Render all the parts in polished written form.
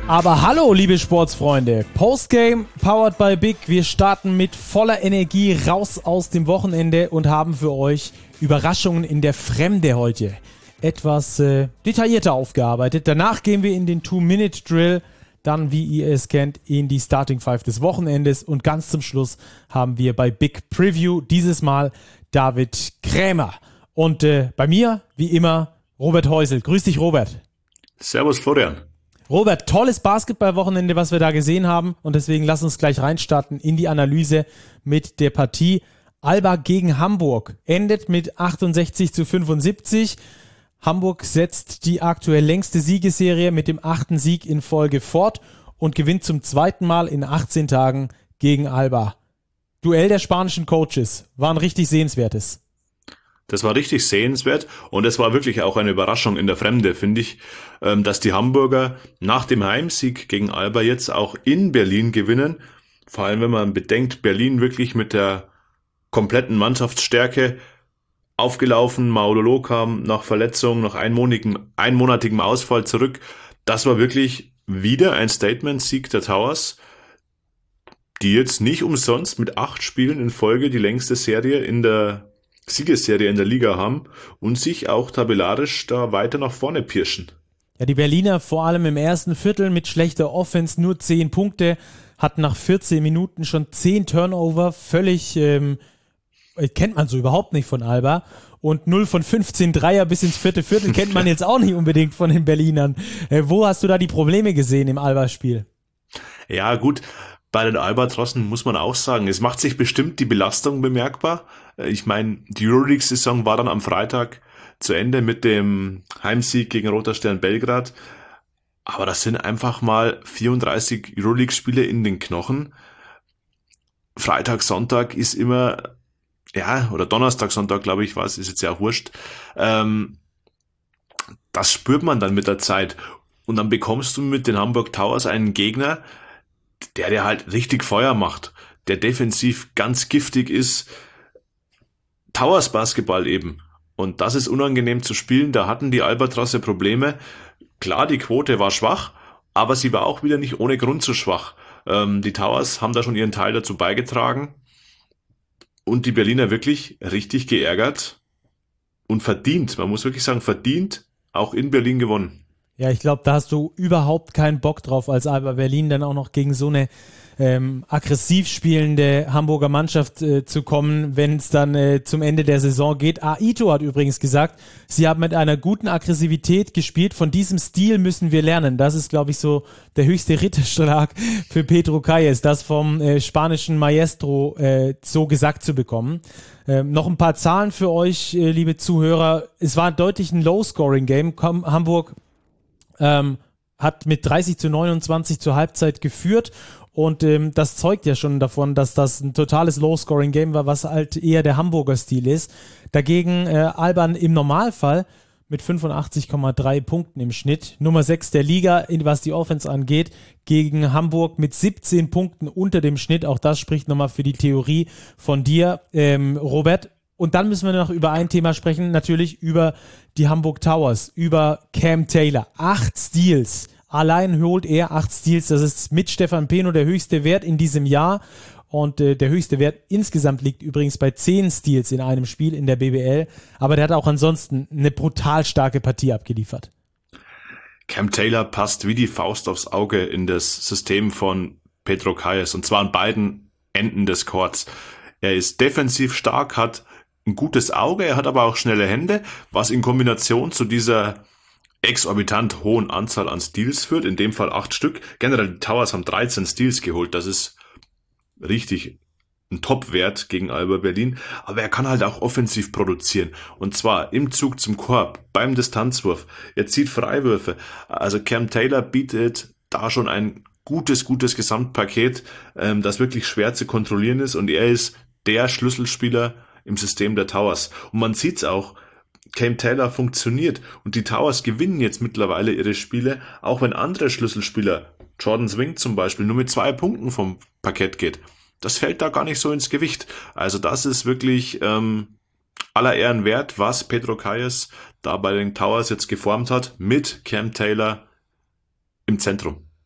Aber hallo, liebe Sportsfreunde. Postgame powered by Big. Wir starten mit voller Energie raus aus dem Wochenende und haben für euch Überraschungen in der Fremde heute etwas detaillierter aufgearbeitet. Danach gehen wir in den 2-Minute-Drill, dann, wie ihr es kennt, in die Starting Five des Wochenendes und ganz zum Schluss haben wir bei Big Preview dieses Mal David Krämer. Und bei mir, wie immer, Robert Heusel. Grüß dich, Robert. Servus, Florian. Robert, tolles Basketballwochenende, was wir da gesehen haben und deswegen lass uns gleich reinstarten in die Analyse mit der Partie. Alba gegen Hamburg endet mit 68-75. Hamburg setzt die aktuell längste Siegesserie mit dem 8. Sieg in Folge fort und gewinnt zum zweiten Mal in 18 Tagen gegen Alba. Duell der spanischen Coaches war ein richtig sehenswertes. Das war richtig sehenswert und es war wirklich auch eine Überraschung in der Fremde, finde ich, dass die Hamburger nach dem Heimsieg gegen Alba jetzt auch in Berlin gewinnen. Vor allem, wenn man bedenkt, Berlin wirklich mit der kompletten Mannschaftsstärke aufgelaufen. Maulolo kam nach Verletzung, nach einmonatigem Ausfall zurück. Das war wirklich wieder ein Statement-Sieg der Towers, die jetzt nicht umsonst mit 8 Spielen in Folge die längste Siegesserie in der Liga haben und sich auch tabellarisch da weiter nach vorne pirschen. Ja, die Berliner vor allem im ersten Viertel mit schlechter Offense nur 10 Punkte, hatten nach 14 Minuten schon 10 Turnover, völlig, kennt man so überhaupt nicht von Alba. Und 0 von 15 Dreier bis ins vierte Viertel kennt man jetzt auch nicht unbedingt von den Berlinern. Wo hast du da die Probleme gesehen im Alba-Spiel? Ja, gut. Bei den Albatrossen muss man auch sagen, es macht sich bestimmt die Belastung bemerkbar. Ich meine, die Euroleague-Saison war dann am Freitag zu Ende mit dem Heimsieg gegen Roter Stern Belgrad. Aber das sind einfach mal 34 Euroleague-Spiele in den Knochen. Freitag, Sonntag ist immer, ja, oder Donnerstag, Sonntag, glaube ich, ist jetzt ja auch wurscht. Das spürt man dann mit der Zeit. Und dann bekommst du mit den Hamburg Towers einen Gegner, der halt richtig Feuer macht, der defensiv ganz giftig ist. Towers Basketball eben. Und das ist unangenehm zu spielen. Da hatten die Albatrosse Probleme. Klar, die Quote war schwach, aber sie war auch wieder nicht ohne Grund so schwach. Die Towers haben da schon ihren Teil dazu beigetragen und die Berliner wirklich richtig geärgert und verdient, man muss wirklich sagen, verdient, auch in Berlin gewonnen. Ja, ich glaube, da hast du überhaupt keinen Bock drauf, als Alba Berlin dann auch noch gegen so eine aggressiv spielende Hamburger Mannschaft zu kommen, wenn es dann zum Ende der Saison geht. Aito hat übrigens gesagt, sie haben mit einer guten Aggressivität gespielt. Von diesem Stil müssen wir lernen. Das ist, glaube ich, so der höchste Ritterschlag für Pedro Calles, das vom spanischen Maestro so gesagt zu bekommen. Noch ein paar Zahlen für euch, liebe Zuhörer. Es war deutlich ein Low-Scoring-Game. Hamburg hat mit 30-29 zur Halbzeit geführt und das zeugt ja schon davon, dass das ein totales Low-Scoring-Game war, was halt eher der Hamburger Stil ist. Dagegen Alban im Normalfall mit 85,3 Punkten im Schnitt, Nummer 6 der Liga, was die Offense angeht, gegen Hamburg mit 17 Punkten unter dem Schnitt. Auch das spricht nochmal für die Theorie von dir, Robert. Und dann müssen wir noch über ein Thema sprechen, natürlich über die Hamburg Towers, über Cam Taylor. 8 Steals. Allein holt er 8 Steals. Das ist mit Stefan Peno der höchste Wert in diesem Jahr. Und der höchste Wert insgesamt liegt übrigens bei 10 Steals in einem Spiel in der BBL. Aber der hat auch ansonsten eine brutal starke Partie abgeliefert. Cam Taylor passt wie die Faust aufs Auge in das System von Pedro Calles. Und zwar an beiden Enden des Courts. Er ist defensiv stark, hat ein gutes Auge, er hat aber auch schnelle Hände, was in Kombination zu dieser exorbitant hohen Anzahl an Steals führt, in dem Fall 8 Stück. Generell die Towers haben 13 Steals geholt, das ist richtig ein Top-Wert gegen Alba Berlin, aber er kann halt auch offensiv produzieren und zwar im Zug zum Korb, beim Distanzwurf, er zieht Freiwürfe, also Cam Taylor bietet da schon ein gutes Gesamtpaket, das wirklich schwer zu kontrollieren ist und er ist der Schlüsselspieler im System der Towers. Und man sieht's auch, Cam Taylor funktioniert und die Towers gewinnen jetzt mittlerweile ihre Spiele, auch wenn andere Schlüsselspieler, Jordan Swing zum Beispiel, nur mit 2 Punkten vom Parkett geht. Das fällt da gar nicht so ins Gewicht. Also das ist wirklich aller Ehren wert, was Pedro Calles da bei den Towers jetzt geformt hat, mit Cam Taylor im Zentrum.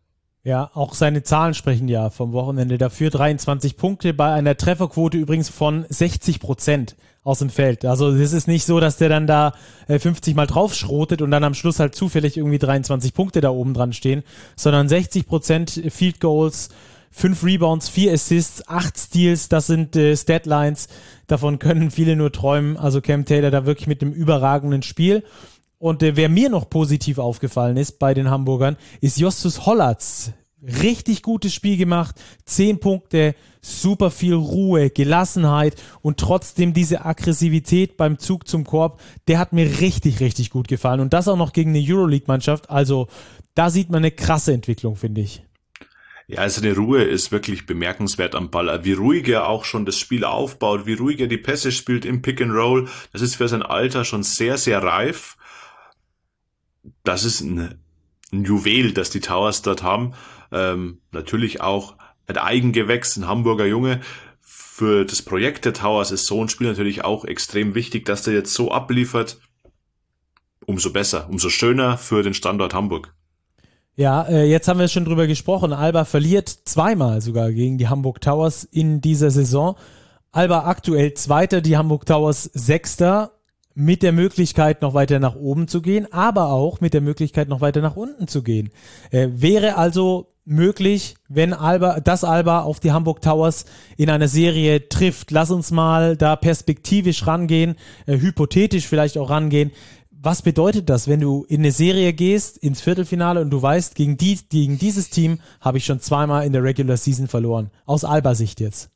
Ja, auch seine Zahlen sprechen ja vom Wochenende dafür. 23 Punkte bei einer Trefferquote übrigens von 60% aus dem Feld. Also es ist nicht so, dass der dann da 50 Mal draufschrotet und dann am Schluss halt zufällig irgendwie 23 Punkte da oben dran stehen, sondern 60% Field Goals, 5 Rebounds, 4 Assists, 8 Steals, das sind Statlines. Davon können viele nur träumen. Also Cam Taylor da wirklich mit einem überragenden Spiel. Und wer mir noch positiv aufgefallen ist bei den Hamburgern, ist Justus Hollatz. Richtig gutes Spiel gemacht, 10 Punkte, super viel Ruhe, Gelassenheit und trotzdem diese Aggressivität beim Zug zum Korb, der hat mir richtig, richtig gut gefallen. Und das auch noch gegen eine Euroleague-Mannschaft. Also da sieht man eine krasse Entwicklung, finde ich. Ja, also die Ruhe ist wirklich bemerkenswert am Ball. Wie ruhig er auch schon das Spiel aufbaut, wie ruhig er die Pässe spielt im Pick and Roll. Das ist für sein Alter schon sehr, sehr reif. Das ist ein Juwel, das die Towers dort haben. Natürlich auch ein Eigengewächs, ein Hamburger Junge. Für das Projekt der Towers ist so ein Spiel natürlich auch extrem wichtig, dass der jetzt so abliefert. Umso besser, umso schöner für den Standort Hamburg. Ja, jetzt haben wir schon drüber gesprochen. Alba verliert zweimal sogar gegen die Hamburg Towers in dieser Saison. Alba aktuell Zweiter, die Hamburg Towers Sechster. Mit der Möglichkeit, noch weiter nach oben zu gehen, aber auch mit der Möglichkeit, noch weiter nach unten zu gehen. Wäre also möglich, wenn Alba auf die Hamburg Towers in einer Serie trifft. Lass uns mal da perspektivisch rangehen, hypothetisch vielleicht auch rangehen. Was bedeutet das, wenn du in eine Serie gehst, ins Viertelfinale und du weißt, gegen dieses Team habe ich schon zweimal in der Regular Season verloren? Aus Alba-Sicht jetzt.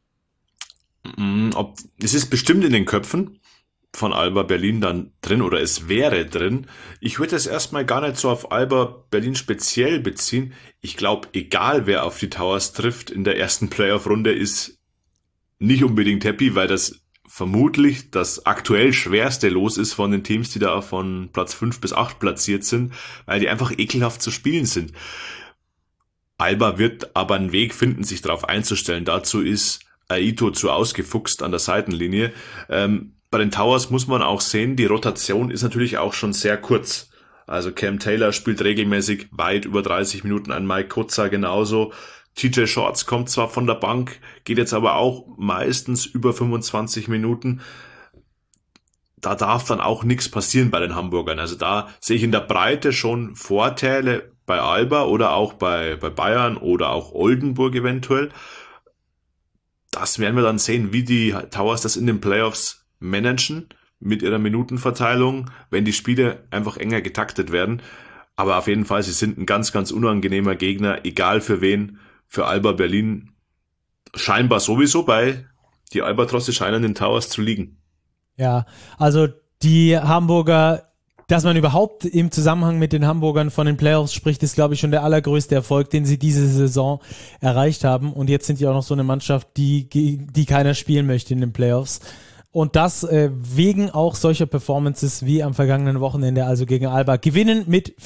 Es ist bestimmt in den Köpfen von Alba Berlin dann drin oder es wäre drin. Ich würde es erstmal gar nicht so auf Alba Berlin speziell beziehen. Ich glaube, egal wer auf die Towers trifft in der ersten Playoff-Runde, ist nicht unbedingt happy, weil das vermutlich das aktuell schwerste Los ist von den Teams, die da von Platz 5 bis 8 platziert sind, weil die einfach ekelhaft zu spielen sind. Alba wird aber einen Weg finden, sich darauf einzustellen. Dazu ist Aito zu ausgefuchst an der Seitenlinie. Bei den Towers muss man auch sehen, die Rotation ist natürlich auch schon sehr kurz. Also Cam Taylor spielt regelmäßig weit über 30 Minuten, ein Mike Kotza genauso. TJ Shorts kommt zwar von der Bank, geht jetzt aber auch meistens über 25 Minuten. Da darf dann auch nichts passieren bei den Hamburgern. Also da sehe ich in der Breite schon Vorteile bei Alba oder auch bei Bayern oder auch Oldenburg eventuell. Das werden wir dann sehen, wie die Towers das in den Playoffs managen mit ihrer Minutenverteilung, wenn die Spiele einfach enger getaktet werden. Aber auf jeden Fall, sie sind ein ganz, ganz unangenehmer Gegner, egal für wen. Für Alba Berlin scheinbar sowieso, bei die Albatrosse scheinen den Towers zu liegen. Ja, also die Hamburger, dass man überhaupt im Zusammenhang mit den Hamburgern von den Playoffs spricht, ist, glaube ich, schon der allergrößte Erfolg, den sie diese Saison erreicht haben. Und jetzt sind die auch noch so eine Mannschaft, die keiner spielen möchte in den Playoffs. Und das wegen auch solcher Performances wie am vergangenen Wochenende, also gegen Alba, gewinnen mit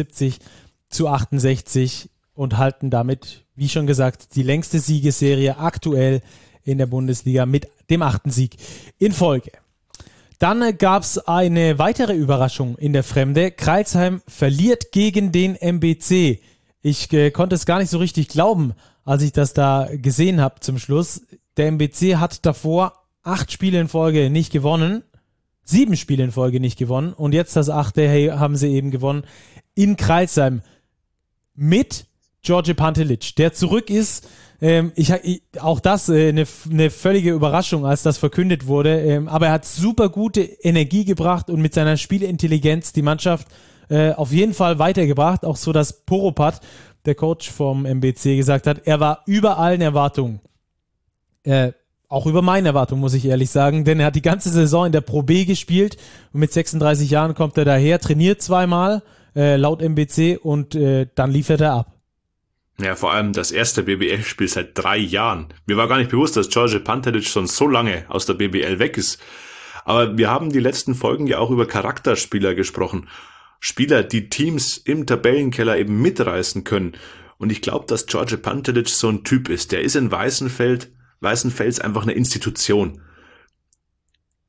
75-68 und halten damit, wie schon gesagt, die längste Siegesserie aktuell in der Bundesliga mit dem 8. Sieg in Folge. Dann gab es eine weitere Überraschung in der Fremde. Crailsheim verliert gegen den MBC. Ich konnte es gar nicht so richtig glauben, als ich das da gesehen habe zum Schluss. Der MBC hat davor 8 Spiele in Folge nicht gewonnen, 7 Spiele in Folge nicht gewonnen und jetzt das 8. Haben sie eben gewonnen in Crailsheim mit George Pantelic, der zurück ist. Auch das eine völlige Überraschung, als das verkündet wurde. Aber er hat super gute Energie gebracht und mit seiner Spielintelligenz die Mannschaft auf jeden Fall weitergebracht. Auch so, dass Poropat, der Coach vom MBC, gesagt hat, er war über allen Erwartungen. Auch über meine Erwartungen, muss ich ehrlich sagen, denn er hat die ganze Saison in der Pro B gespielt und mit 36 Jahren kommt er daher, trainiert zweimal, laut MBC, und dann liefert er ab. Ja, vor allem das erste BBL-Spiel seit 3 Jahren. Mir war gar nicht bewusst, dass George Pantelic schon so lange aus der BBL weg ist. Aber wir haben die letzten Folgen ja auch über Charakterspieler gesprochen. Spieler, die Teams im Tabellenkeller eben mitreißen können. Und ich glaube, dass George Pantelic so ein Typ ist. Der ist in Weißenfels einfach eine Institution.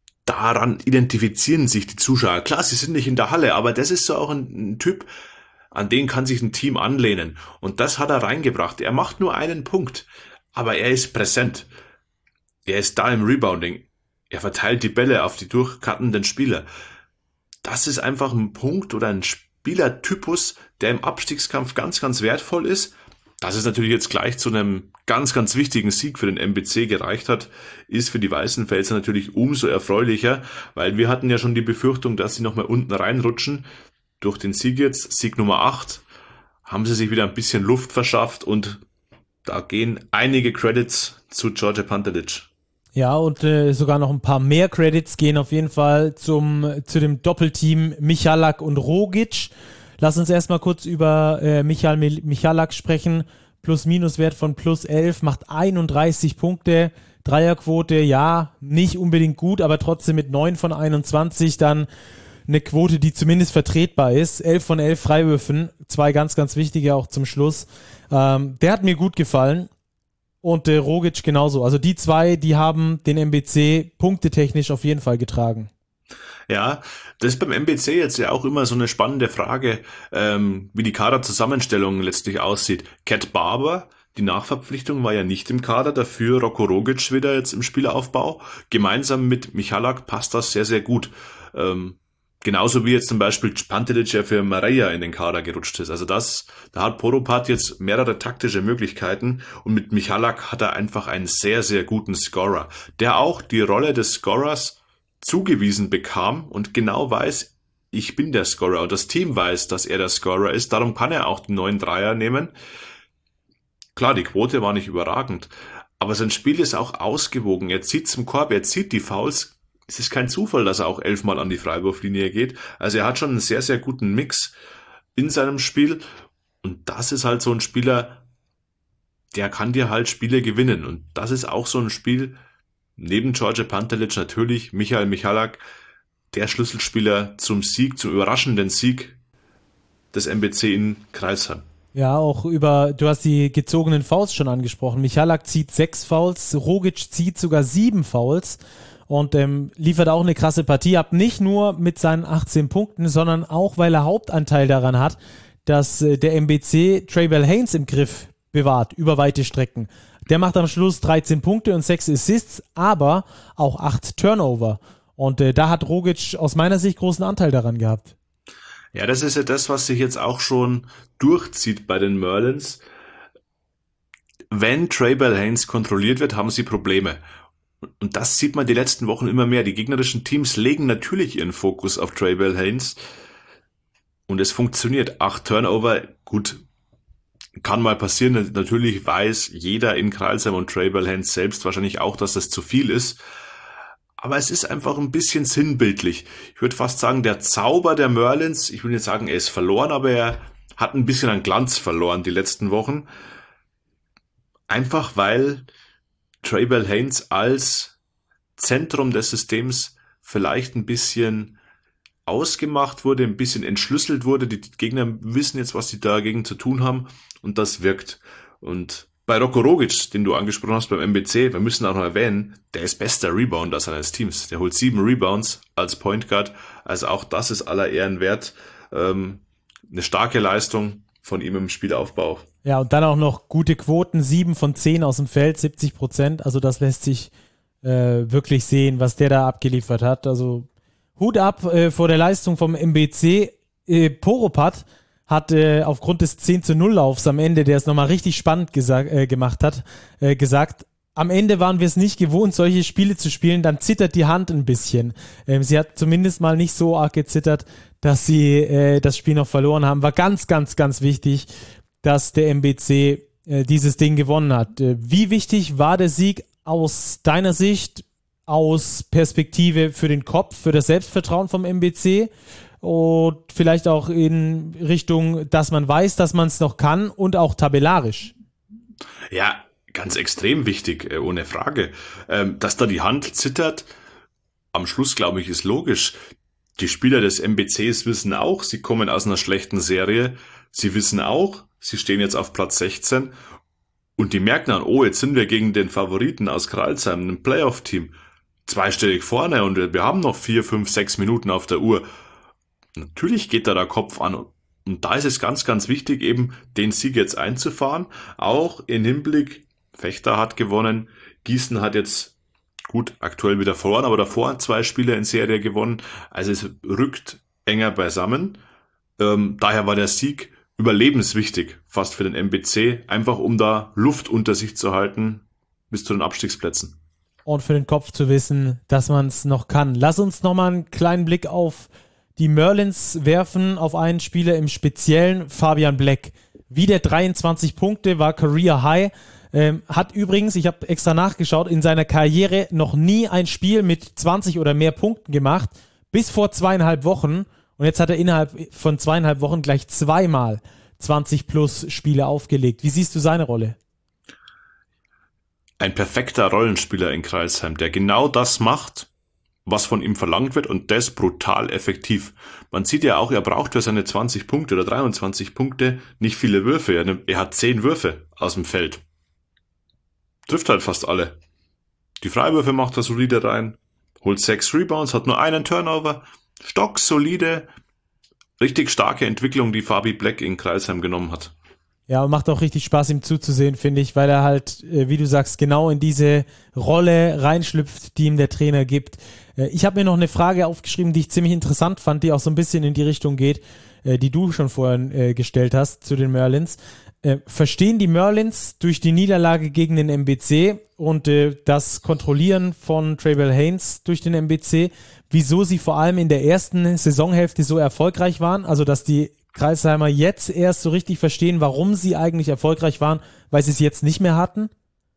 Daran identifizieren sich die Zuschauer. Klar, sie sind nicht in der Halle, aber das ist so auch ein Typ. an den kann sich ein Team anlehnen. Und das hat er reingebracht. Er macht nur einen Punkt, aber er ist präsent. Er ist da im Rebounding. Er verteilt die Bälle auf die durchcuttenden Spieler. Das ist einfach ein Punkt oder ein Spielertypus, der im Abstiegskampf ganz, ganz wertvoll ist. Dass es natürlich jetzt gleich zu einem ganz, ganz wichtigen Sieg für den MBC gereicht hat, ist für die Weißenfelser natürlich umso erfreulicher, weil wir hatten ja schon die Befürchtung, dass sie nochmal unten reinrutschen. Durch den Sieg jetzt, Sieg Nummer 8, haben sie sich wieder ein bisschen Luft verschafft und da gehen einige Credits zu Đorđe Pantelić. Ja, und sogar noch ein paar mehr Credits gehen auf jeden Fall zu dem Doppelteam Michalak und Rogic. Lass uns erstmal kurz über Michalak sprechen. Plus-Minus-Wert von plus 11, macht 31 Punkte. Dreierquote, ja, nicht unbedingt gut, aber trotzdem mit 9 von 21 dann eine Quote, die zumindest vertretbar ist. 11 von 11 Freiwürfen, 2 ganz, ganz wichtige auch zum Schluss. Der hat mir gut gefallen und Rogic genauso. Also die 2, die haben den MBC punktetechnisch auf jeden Fall getragen. Ja, das ist beim MBC jetzt ja auch immer so eine spannende Frage, wie die Kaderzusammenstellung letztlich aussieht. Cat Barber, die Nachverpflichtung, war ja nicht im Kader, dafür Roko Rogic wieder jetzt im Spielaufbau. Gemeinsam mit Michalak passt das sehr, sehr gut. Genauso wie jetzt zum Beispiel Pantelić ja für Mareja in den Kader gerutscht ist. Also da hat Poropat jetzt mehrere taktische Möglichkeiten und mit Michalak hat er einfach einen sehr, sehr guten Scorer, der auch die Rolle des Scorers zugewiesen bekam und genau weiß, ich bin der Scorer und das Team weiß, dass er der Scorer ist, darum kann er auch den 9 Dreier nehmen. Klar, die Quote war nicht überragend, aber sein Spiel ist auch ausgewogen, er zieht zum Korb, er zieht die Fouls, es ist kein Zufall, dass er auch 11 Mal an die Freiwurflinie geht, also er hat schon einen sehr, sehr guten Mix in seinem Spiel und das ist halt so ein Spieler, der kann dir halt Spiele gewinnen und das ist auch so ein Spiel, neben Đorđe Pantelić natürlich Michael Michalak, der Schlüsselspieler zum Sieg, zum überraschenden Sieg des MBC in Crailsheim. Ja, du hast die gezogenen Fouls schon angesprochen. Michalak zieht 6 Fouls, Rogic zieht sogar 7 Fouls und liefert auch eine krasse Partie ab. Nicht nur mit seinen 18 Punkten, sondern auch, weil er Hauptanteil daran hat, dass der MBC Traybell Haynes im Griff bewahrt, über weite Strecken. Der macht am Schluss 13 Punkte und 6 Assists, aber auch 8 Turnover. Und da hat Rogic aus meiner Sicht großen Anteil daran gehabt. Ja, das ist ja das, was sich jetzt auch schon durchzieht bei den Merlins. Wenn Traybell Haynes kontrolliert wird, haben sie Probleme. Und das sieht man die letzten Wochen immer mehr. Die gegnerischen Teams legen natürlich ihren Fokus auf Traybell Haynes. Und es funktioniert. 8 Turnover, gut, kann mal passieren. Natürlich weiß jeder in Crailsheim und Traybell Haynes selbst wahrscheinlich auch, dass das zu viel ist. Aber es ist einfach ein bisschen sinnbildlich. Ich würde fast sagen, der Zauber der Merlins, ich will nicht sagen, er ist verloren, aber er hat ein bisschen an Glanz verloren die letzten Wochen. Einfach weil Traybell Haynes als Zentrum des Systems vielleicht ein bisschen ausgemacht wurde, ein bisschen entschlüsselt wurde. Die Gegner wissen jetzt, was sie dagegen zu tun haben und das wirkt. Und bei Roko Rogic, den du angesprochen hast beim MBC, wir müssen auch noch erwähnen, der ist bester Rebounder seines Teams. Der holt 7 Rebounds als Point Guard. Also auch das ist aller Ehren wert. Eine starke Leistung von ihm im Spielaufbau. Ja, und dann auch noch gute Quoten, 7 von 10 aus dem Feld, 70%. Also das lässt sich wirklich sehen, was der da abgeliefert hat. Also Hut ab vor der Leistung vom MBC. Poropat hat aufgrund des 10:0 Laufs am Ende, der es nochmal richtig spannend gemacht hat, gesagt, am Ende waren wir es nicht gewohnt, solche Spiele zu spielen, dann zittert die Hand ein bisschen. Sie hat zumindest mal nicht so arg gezittert, dass sie das Spiel noch verloren haben. War ganz, ganz, ganz wichtig, dass der MBC dieses Ding gewonnen hat. Wie wichtig war der Sieg aus deiner Sicht, aus Perspektive für den Kopf, für das Selbstvertrauen vom MBC und vielleicht auch in Richtung, dass man weiß, dass man es noch kann und auch tabellarisch? Ja, ganz extrem wichtig, ohne Frage. Dass da die Hand zittert, am Schluss, glaube ich, ist logisch. Die Spieler des MBCs wissen auch, sie kommen aus einer schlechten Serie. Sie wissen auch, sie stehen jetzt auf Platz 16 und die merken dann, oh, jetzt sind wir gegen den Favoriten aus Crailsheim, einem Playoff-Team, zweistellig vorne und wir haben noch 4, 5, 6 Minuten auf der Uhr. Natürlich geht da der Kopf an Und da ist es ganz, ganz wichtig, eben den Sieg jetzt einzufahren. Auch in Hinblick, Fechter hat gewonnen, Gießen hat jetzt gut aktuell wieder verloren, aber davor 2 Spiele in Serie gewonnen. Also es rückt enger beisammen. Daher war der Sieg überlebenswichtig, fast für den MBC, einfach um da Luft unter sich zu halten bis zu den Abstiegsplätzen. Und für den Kopf zu wissen, dass man es noch kann. Lass uns nochmal einen kleinen Blick auf die Merlins werfen, auf einen Spieler im Speziellen, Fabian Black. Wieder 23 Punkte, war Career High. Hat übrigens, ich habe extra nachgeschaut, in seiner Karriere noch nie ein Spiel mit 20 oder mehr Punkten gemacht, bis vor 2,5 Wochen. Und jetzt hat er innerhalb von 2,5 Wochen gleich 2-mal 20 plus Spiele aufgelegt. Wie siehst du seine Rolle? Ein perfekter Rollenspieler in Crailsheim, der genau das macht, was von ihm verlangt wird, und das brutal effektiv. Man sieht ja auch, er braucht für seine 20 Punkte oder 23 Punkte nicht viele Würfe. Er hat 10 Würfe aus dem Feld. Trifft halt fast alle. Die Freiwürfe macht er solide rein, holt 6 Rebounds, hat nur einen Turnover. Stocksolide, richtig starke Entwicklung, die Fabi Black in Crailsheim genommen hat. Ja, und macht auch richtig Spaß, ihm zuzusehen, finde ich, weil er halt, wie du sagst, genau in diese Rolle reinschlüpft, die ihm der Trainer gibt. Ich habe mir noch eine Frage aufgeschrieben, die ich ziemlich interessant fand, die auch so ein bisschen in die Richtung geht, die du schon vorhin gestellt hast zu den Merlins. Verstehen die Merlins durch die Niederlage gegen den MBC und das Kontrollieren von Traybell Haynes durch den MBC, wieso sie vor allem in der ersten Saisonhälfte so erfolgreich waren? Also, dass die Crailsheimer jetzt erst so richtig verstehen, warum sie eigentlich erfolgreich waren, weil sie es jetzt nicht mehr hatten?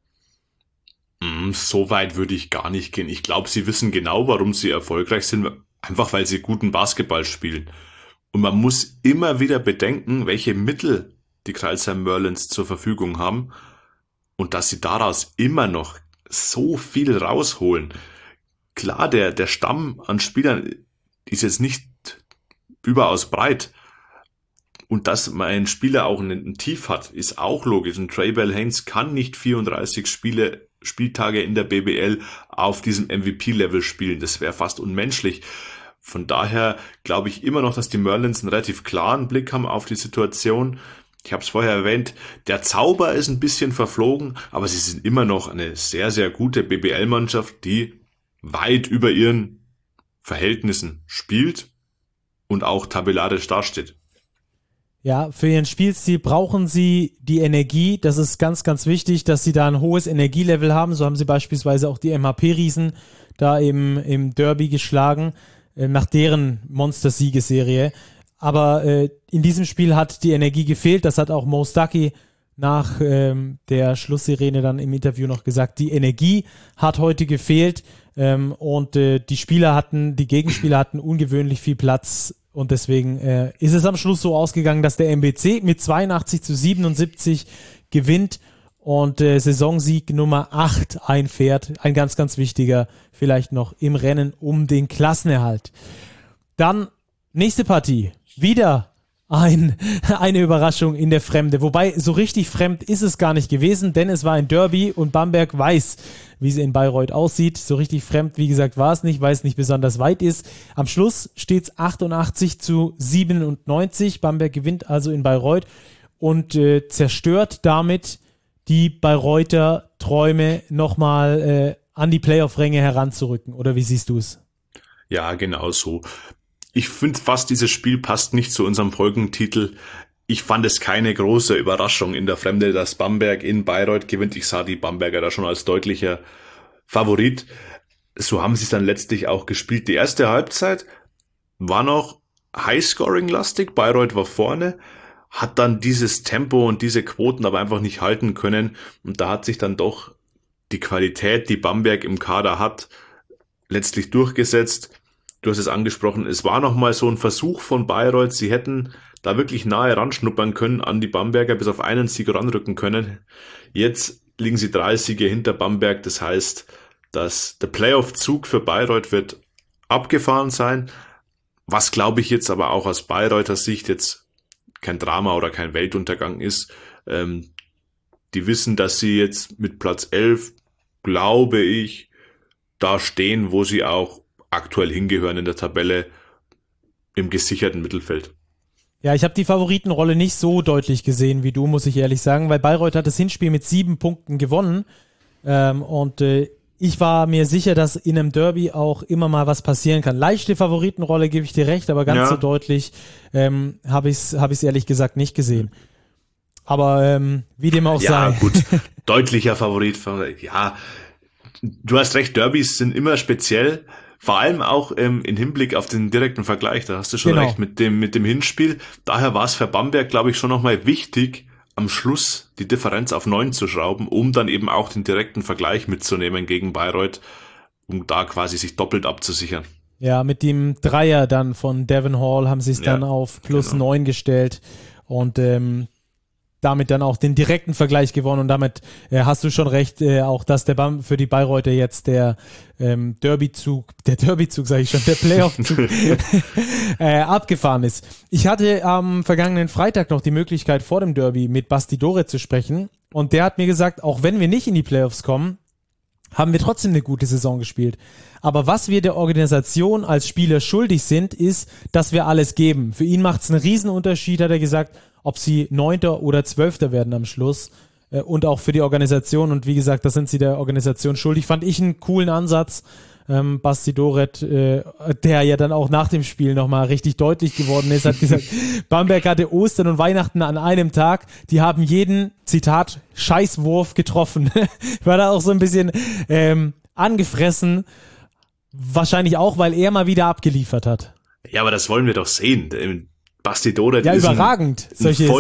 So weit würde ich gar nicht gehen. Ich glaube, sie wissen genau, warum sie erfolgreich sind, einfach weil sie guten Basketball spielen. Und man muss immer wieder bedenken, welche Mittel die Crailsheim Merlins zur Verfügung haben und dass sie daraus immer noch so viel rausholen. Klar, der Stamm an Spielern ist jetzt nicht überaus breit, und dass ein Spieler auch ein Tief hat, ist auch logisch. Und Traybell Haynes kann nicht 34 Spieltage in der BBL auf diesem MVP-Level spielen. Das wäre fast unmenschlich. Von daher glaube ich immer noch, dass die Merlins einen relativ klaren Blick haben auf die Situation. Ich habe es vorher erwähnt, der Zauber ist ein bisschen verflogen, aber sie sind immer noch eine sehr, sehr gute BBL-Mannschaft, die weit über ihren Verhältnissen spielt und auch tabellarisch dasteht. Ja, für ihren Spielstil brauchen sie die Energie. Das ist ganz, ganz wichtig, dass sie da ein hohes Energielevel haben. So haben sie beispielsweise auch die MHP-Riesen da im Derby geschlagen, nach deren Monster-Siegesserie. Aber in diesem Spiel hat die Energie gefehlt. Das hat auch Mo Stuckey nach der Schlusssirene dann im Interview noch gesagt. Die Energie hat heute gefehlt und die Gegenspieler hatten ungewöhnlich viel Platz. Und deswegen ist es am Schluss so ausgegangen, dass der MBC mit 82-77 gewinnt und Saisonsieg Nummer 8 einfährt. Ein ganz, ganz wichtiger, vielleicht noch im Rennen um den Klassenerhalt. Dann nächste Partie. Wieder eine Überraschung in der Fremde. Wobei, so richtig fremd ist es gar nicht gewesen, denn es war ein Derby und Bamberg weiß, wie sie in Bayreuth aussieht. So richtig fremd, wie gesagt, war es nicht, weil es nicht besonders weit ist. Am Schluss steht es 88-97. Bamberg gewinnt also in Bayreuth und zerstört damit die Bayreuther Träume, nochmal an die Playoff-Ränge heranzurücken. Oder wie siehst du es? Ja, genau so. Ich finde fast, dieses Spiel passt nicht zu unserem Folgentitel. Ich fand es keine große Überraschung in der Fremde, dass Bamberg in Bayreuth gewinnt. Ich sah die Bamberger da schon als deutlicher Favorit. So haben sie es dann letztlich auch gespielt. Die erste Halbzeit war noch High-Scoring-lastig. Bayreuth war vorne, hat dann dieses Tempo und diese Quoten aber einfach nicht halten können. Und da hat sich dann doch die Qualität, die Bamberg im Kader hat, letztlich durchgesetzt. Du hast es angesprochen, es war nochmal so ein Versuch von Bayreuth, sie hätten da wirklich nahe ranschnuppern können an die Bamberger, bis auf einen Sieg ranrücken können. Jetzt liegen sie 3 Siege hinter Bamberg, das heißt, dass der Playoff-Zug für Bayreuth wird abgefahren sein, was glaube ich jetzt aber auch aus Bayreuther Sicht jetzt kein Drama oder kein Weltuntergang ist. Die wissen, dass sie jetzt mit Platz 11, glaube ich, da stehen, wo sie auch aktuell hingehören in der Tabelle im gesicherten Mittelfeld. Ja, ich habe die Favoritenrolle nicht so deutlich gesehen wie du, muss ich ehrlich sagen, weil Bayreuth hat das Hinspiel mit 7 Punkten gewonnen und ich war mir sicher, dass in einem Derby auch immer mal was passieren kann. Leichte Favoritenrolle, gebe ich dir recht, aber ganz so deutlich habe ich es ehrlich gesagt nicht gesehen. Aber wie dem auch sei. Ja, gut, deutlicher Favorit. Ja, du hast recht, Derbys sind immer speziell, vor allem auch im Hinblick auf den direkten Vergleich. Da hast du schon recht mit dem Hinspiel. Daher war es für Bamberg, glaube ich, schon nochmal wichtig, am Schluss die Differenz auf 9 zu schrauben, um dann eben auch den direkten Vergleich mitzunehmen gegen Bayreuth, um da quasi sich doppelt abzusichern. Ja, mit dem Dreier dann von Devon Hall haben sie es dann auf plus 9 gestellt und damit dann auch den direkten Vergleich gewonnen und damit hast du schon recht, auch dass für die Bayreuther jetzt der Derbyzug sage ich schon, der Playoff-Zug abgefahren ist. Ich hatte am vergangenen Freitag noch die Möglichkeit vor dem Derby mit Basti Doret zu sprechen und der hat mir gesagt, auch wenn wir nicht in die Playoffs kommen, haben wir trotzdem eine gute Saison gespielt. Aber was wir der Organisation als Spieler schuldig sind, ist, dass wir alles geben. Für ihn macht es einen Riesenunterschied, hat er gesagt, ob sie 9. oder 12. werden am Schluss und auch für die Organisation und wie gesagt, das sind sie der Organisation schuldig. Fand ich einen coolen Ansatz. Basti Doret, der ja dann auch nach dem Spiel nochmal richtig deutlich geworden ist, hat gesagt, Bamberg hatte Ostern und Weihnachten an einem Tag, die haben jeden, Zitat, Scheißwurf getroffen. War da auch so ein bisschen angefressen, wahrscheinlich auch, weil er mal wieder abgeliefert hat. Ja, aber das wollen wir doch sehen. Basti Doret ist überragend,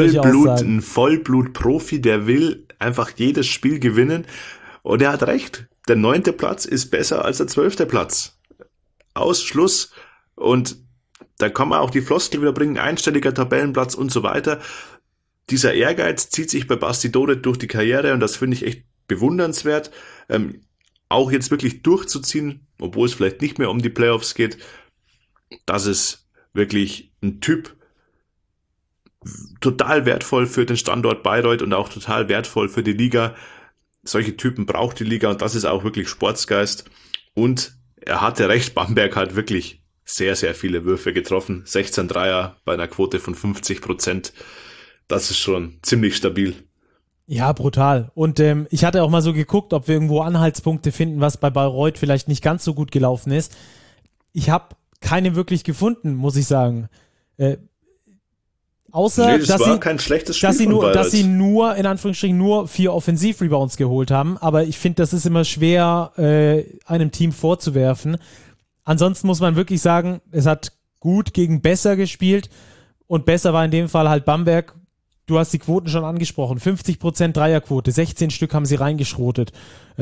ein Vollblut-Profi, der will einfach jedes Spiel gewinnen und er hat recht. Der 9. Platz ist besser als der 12. Platz. Ausschluss. Und da kann man auch die Floskel wieder bringen, einstelliger Tabellenplatz und so weiter. Dieser Ehrgeiz zieht sich bei Basti Doret durch die Karriere und das finde ich echt bewundernswert. Auch jetzt wirklich durchzuziehen, obwohl es vielleicht nicht mehr um die Playoffs geht. Das ist wirklich ein Typ, total wertvoll für den Standort Bayreuth und auch total wertvoll für die Liga. Solche Typen braucht die Liga und das ist auch wirklich Sportsgeist. Und er hatte recht, Bamberg hat wirklich sehr, sehr viele Würfe getroffen. 16 Dreier bei einer Quote von 50%. Das ist schon ziemlich stabil. Ja, brutal. Und ich hatte auch mal so geguckt, ob wir irgendwo Anhaltspunkte finden, was bei Bayreuth vielleicht nicht ganz so gut gelaufen ist. Ich habe keine wirklich gefunden, muss ich sagen. Außer, das war kein schlechtes Spiel dass sie nur, in Anführungsstrichen, nur 4 Offensivrebounds geholt haben. Aber ich finde, das ist immer schwer, einem Team vorzuwerfen. Ansonsten muss man wirklich sagen, es hat gut gegen besser gespielt. Und besser war in dem Fall halt Bamberg. Du hast die Quoten schon angesprochen. 50% Dreierquote, 16 Stück haben sie reingeschrotet.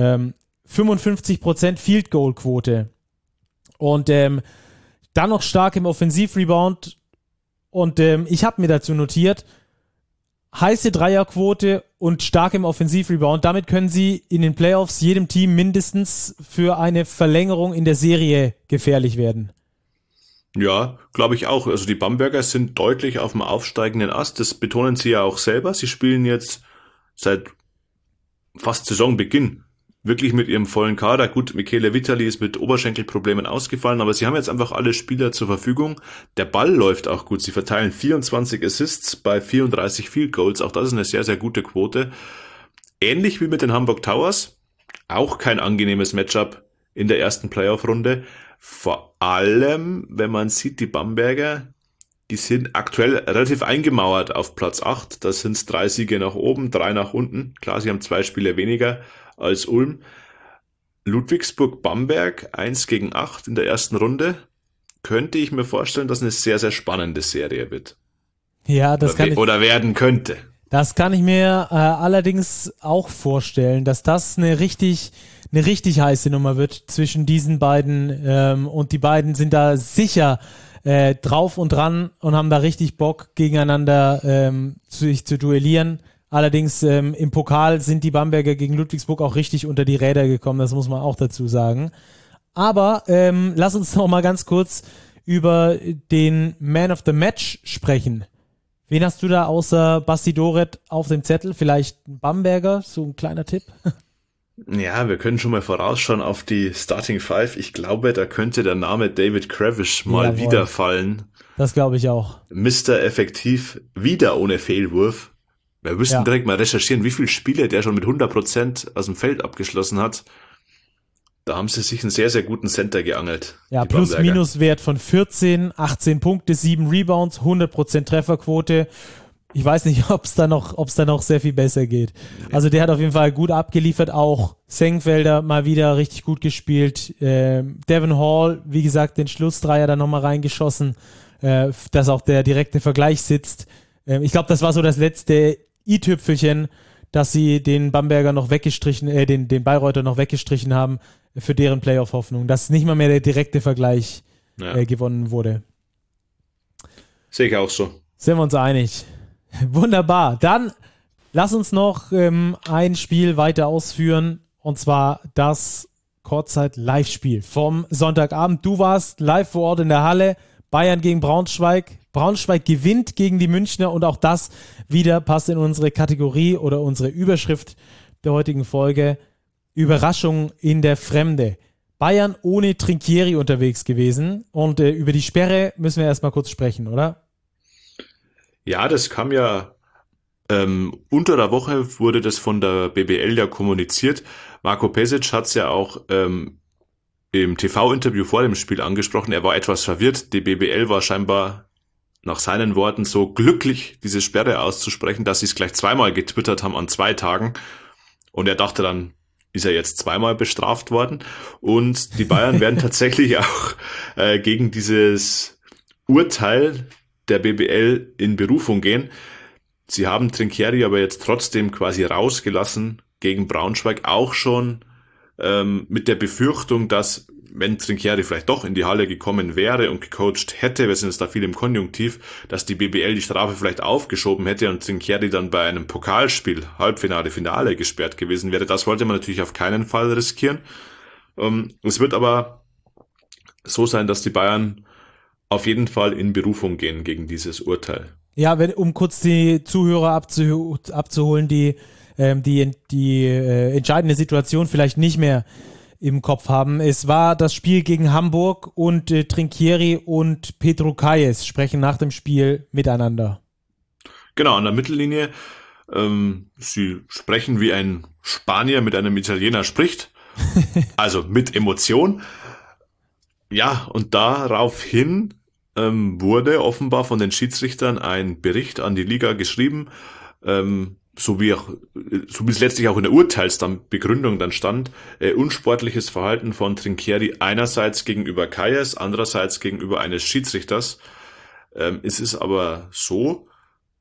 55% Field Goal Quote. Und dann noch stark im Offensivrebound. Und ich habe mir dazu notiert, heiße Dreierquote und stark im Offensivrebound. Damit können sie in den Playoffs jedem Team mindestens für eine Verlängerung in der Serie gefährlich werden. Ja, glaube ich auch. Also die Bamberger sind deutlich auf dem aufsteigenden Ast. Das betonen sie ja auch selber. Sie spielen jetzt seit fast Saisonbeginn wirklich mit ihrem vollen Kader. Gut, Michele Vitali ist mit Oberschenkelproblemen ausgefallen, aber sie haben jetzt einfach alle Spieler zur Verfügung. Der Ball läuft auch gut. Sie verteilen 24 Assists bei 34 Field Goals. Auch das ist eine sehr, sehr gute Quote. Ähnlich wie mit den Hamburg Towers. Auch kein angenehmes Matchup in der ersten Playoff-Runde. Vor allem, wenn man sieht, die Bamberger, die sind aktuell relativ eingemauert auf Platz 8. Das sind 3 Siege nach oben, 3 nach unten. Klar, sie haben 2 Spiele weniger als Ulm. Ludwigsburg-Bamberg 1-8 in der ersten Runde. Könnte ich mir vorstellen, dass eine sehr, sehr spannende Serie wird. Ja, das oder werden könnte. Das kann ich mir allerdings auch vorstellen, dass das eine richtig heiße Nummer wird zwischen diesen beiden und die beiden sind da sicher drauf und dran und haben da richtig Bock gegeneinander sich zu duellieren. Allerdings im Pokal sind die Bamberger gegen Ludwigsburg auch richtig unter die Räder gekommen, das muss man auch dazu sagen. Aber lass uns noch mal ganz kurz über den Man of the Match sprechen. Wen hast du da außer Basti Doret auf dem Zettel? Vielleicht ein Bamberger, so ein kleiner Tipp? Ja, wir können schon mal vorausschauen auf die Starting Five. Ich glaube, da könnte der Name David Kravish mal Jawohl, wieder fallen. das glaube ich auch. Mr. Effektiv, wieder ohne Fehlwurf. Wir müssten Ja, direkt mal recherchieren, wie viele Spiele der schon mit 100% aus dem Feld abgeschlossen hat. Da haben sie sich einen sehr, sehr guten Center geangelt, ja, die Bamberger. Plus-Minus-Wert von 14, 18 Punkte, 7 Rebounds, 100% Trefferquote. Ich weiß nicht, ob es da noch sehr viel besser geht. Also der hat auf jeden Fall gut abgeliefert, auch Senkfelder mal wieder richtig gut gespielt. Devin Hall, wie gesagt, den Schlussdreier dann nochmal reingeschossen, dass auch der direkte Vergleich sitzt. Ich glaube, das war so das letzte i-Tüpfelchen, dass sie den Bamberger noch weggestrichen, den Bayreuther noch weggestrichen haben für deren Playoff-Hoffnung, dass nicht mal mehr der direkte Vergleich Ja, gewonnen wurde. sehe ich auch so. Sind wir uns einig? Wunderbar. Dann lass uns noch ein Spiel weiter ausführen, und zwar das Kurzzeit-Live-Spiel vom Sonntagabend. Du warst live vor Ort in der Halle, Bayern gegen Braunschweig. Braunschweig gewinnt gegen die Münchner, und auch das wieder passt in unsere Kategorie oder unsere Überschrift der heutigen Folge. Überraschung in der Fremde. Bayern ohne Trinchieri unterwegs gewesen, und über die Sperre müssen wir erstmal kurz sprechen, oder? Ja, das kam ja unter der Woche wurde das von der BBL ja kommuniziert. Marco Pesic hat es ja auch im TV-Interview vor dem Spiel angesprochen. Er war etwas verwirrt. Die BBL war scheinbar nach seinen Worten so glücklich, diese Sperre auszusprechen, dass sie es gleich zweimal getwittert haben an 2 Tagen. Und er dachte dann, ist er jetzt zweimal bestraft worden. Und die Bayern werden tatsächlich auch gegen dieses Urteil der BBL in Berufung gehen. Sie haben Trinchieri aber jetzt trotzdem quasi rausgelassen gegen Braunschweig, auch schon mit der Befürchtung, dass, wenn Trinchieri vielleicht doch in die Halle gekommen wäre und gecoacht hätte, wir sind jetzt da viel im Konjunktiv, dass die BBL die Strafe vielleicht aufgeschoben hätte und Trinchieri dann bei einem Pokalspiel, Halbfinale, Finale gesperrt gewesen wäre. Das wollte man natürlich auf keinen Fall riskieren. Es wird aber so sein, dass die Bayern auf jeden Fall in Berufung gehen gegen dieses Urteil. Ja, um kurz die Zuhörer abzuholen, die entscheidende Situation vielleicht nicht mehr im Kopf haben. Es war das Spiel gegen Hamburg, und Trinchieri und Petro Kayes sprechen nach dem Spiel miteinander. Genau, an der Mittellinie. Sie sprechen, wie ein Spanier mit einem Italiener spricht. Also mit Emotion. Ja, und daraufhin wurde offenbar von den Schiedsrichtern ein Bericht an die Liga geschrieben, so wie es letztlich auch in der Urteilsbegründung dann stand, unsportliches Verhalten von Trinchieri einerseits gegenüber Kayes, andererseits gegenüber eines Schiedsrichters. Es ist aber so,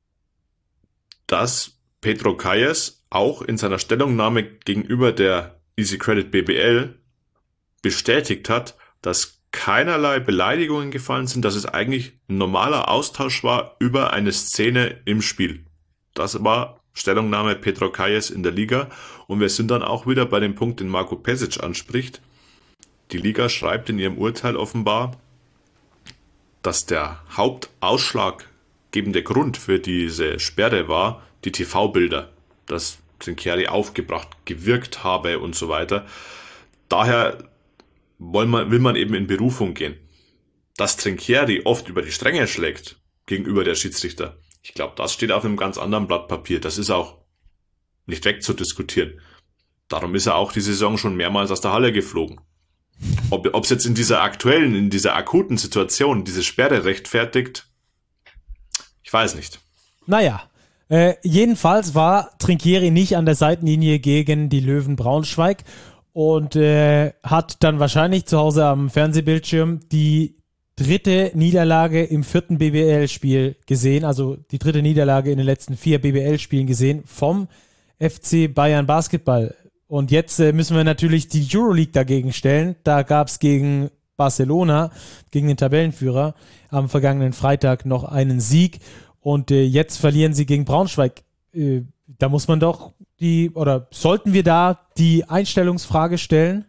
dass Petro Kayes auch in seiner Stellungnahme gegenüber der Easy Credit BBL bestätigt hat, dass keinerlei Beleidigungen gefallen sind, dass es eigentlich ein normaler Austausch war über eine Szene im Spiel. Das war Stellungnahme Petro Kayes in der Liga, und wir sind dann auch wieder bei dem Punkt, den Marco Pesic anspricht. Die Liga schreibt in ihrem Urteil offenbar, dass der hauptausschlaggebende Grund für diese Sperre war die TV-Bilder, dass Trinchieri aufgebracht gewirkt habe und so weiter. Daher will man eben in Berufung gehen. Dass Trinchieri oft über die Stränge schlägt gegenüber der Schiedsrichter, ich glaube, das steht auf einem ganz anderen Blatt Papier. Das ist auch nicht wegzudiskutieren. Darum ist er auch die Saison schon mehrmals aus der Halle geflogen. Ob es jetzt in dieser akuten Situation diese Sperre rechtfertigt, ich weiß nicht. Naja, jedenfalls war Trinchieri nicht an der Seitenlinie gegen die Löwen Braunschweig und hat dann wahrscheinlich zu Hause am Fernsehbildschirm die 3. Niederlage im 4. BBL-Spiel gesehen, also die 3. Niederlage in den letzten 4 BBL-Spielen gesehen vom FC Bayern Basketball. Und jetzt müssen wir natürlich die Euroleague dagegen stellen. Da gab es gegen Barcelona, gegen den Tabellenführer, am vergangenen Freitag noch einen Sieg. Und jetzt verlieren sie gegen Braunschweig. Da muss man doch sollten wir da die Einstellungsfrage stellen?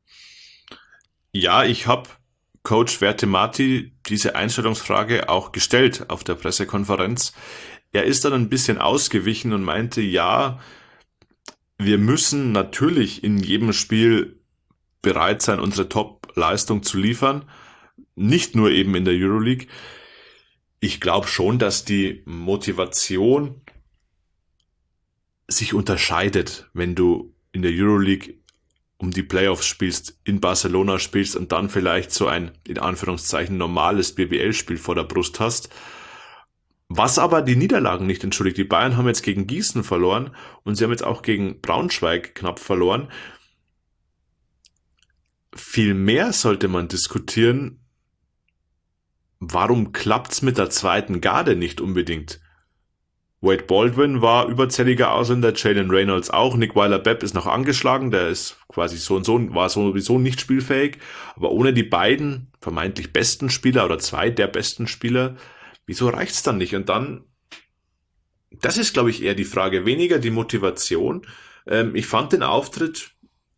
Ja, ich habe Coach Vertemati diese Einstellungsfrage auch gestellt auf der Pressekonferenz. Er ist dann ein bisschen ausgewichen und meinte, ja, wir müssen natürlich in jedem Spiel bereit sein, unsere Top-Leistung zu liefern. Nicht nur eben in der Euroleague. Ich glaube schon, dass die Motivation sich unterscheidet, wenn du in der Euroleague um die Playoffs spielst, in Barcelona spielst und dann vielleicht so ein, in Anführungszeichen, normales BBL-Spiel vor der Brust hast. Was aber die Niederlagen nicht entschuldigt. Die Bayern haben jetzt gegen Gießen verloren und sie haben jetzt auch gegen Braunschweig knapp verloren. Viel mehr sollte man diskutieren, warum klappt's mit der zweiten Garde nicht unbedingt? Wade Baldwin war überzähliger Ausländer, Jalen Reynolds auch, Nick Weiler-Bepp ist noch angeschlagen, der ist quasi war sowieso nicht spielfähig, aber ohne die beiden vermeintlich besten Spieler oder zwei der besten Spieler, wieso reicht's dann nicht? Und dann, das ist glaube ich eher die Frage, weniger die Motivation. Ich fand den Auftritt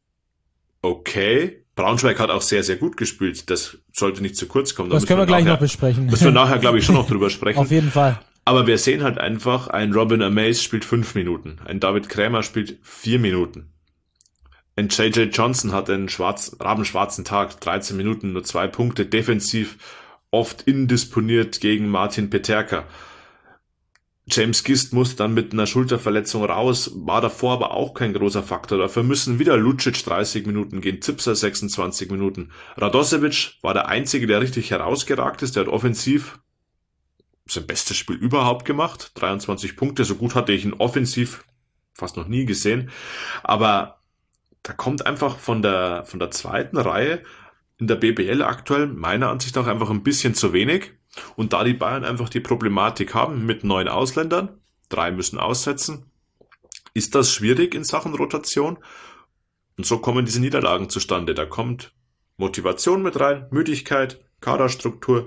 okay. Braunschweig hat auch sehr, sehr gut gespielt, das sollte nicht zu kurz kommen. Das können wir gleich noch besprechen. Müssen wir nachher glaube ich schon noch drüber sprechen. Auf jeden Fall. Aber wir sehen halt einfach, ein Robin Amaze spielt 5 Minuten, ein David Krämer spielt 4 Minuten. Ein J.J. Johnson hat einen rabenschwarzen Tag, 13 Minuten, nur 2 Punkte, defensiv oft indisponiert gegen Martin Peterka. James Gist muss dann mit einer Schulterverletzung raus, war davor aber auch kein großer Faktor. Dafür müssen wieder Lucic 30 Minuten gehen, Zipser 26 Minuten. Radosevic war der Einzige, der richtig herausgeragt ist, der hat offensiv sein bestes Spiel überhaupt gemacht, 23 Punkte, so gut hatte ich ihn offensiv fast noch nie gesehen, aber da kommt einfach von der zweiten Reihe in der BBL aktuell meiner Ansicht nach einfach ein bisschen zu wenig, und da die Bayern einfach die Problematik haben mit 9 Ausländern, 3 müssen aussetzen, ist das schwierig in Sachen Rotation, und so kommen diese Niederlagen zustande. Da kommt Motivation mit rein, Müdigkeit, Kaderstruktur,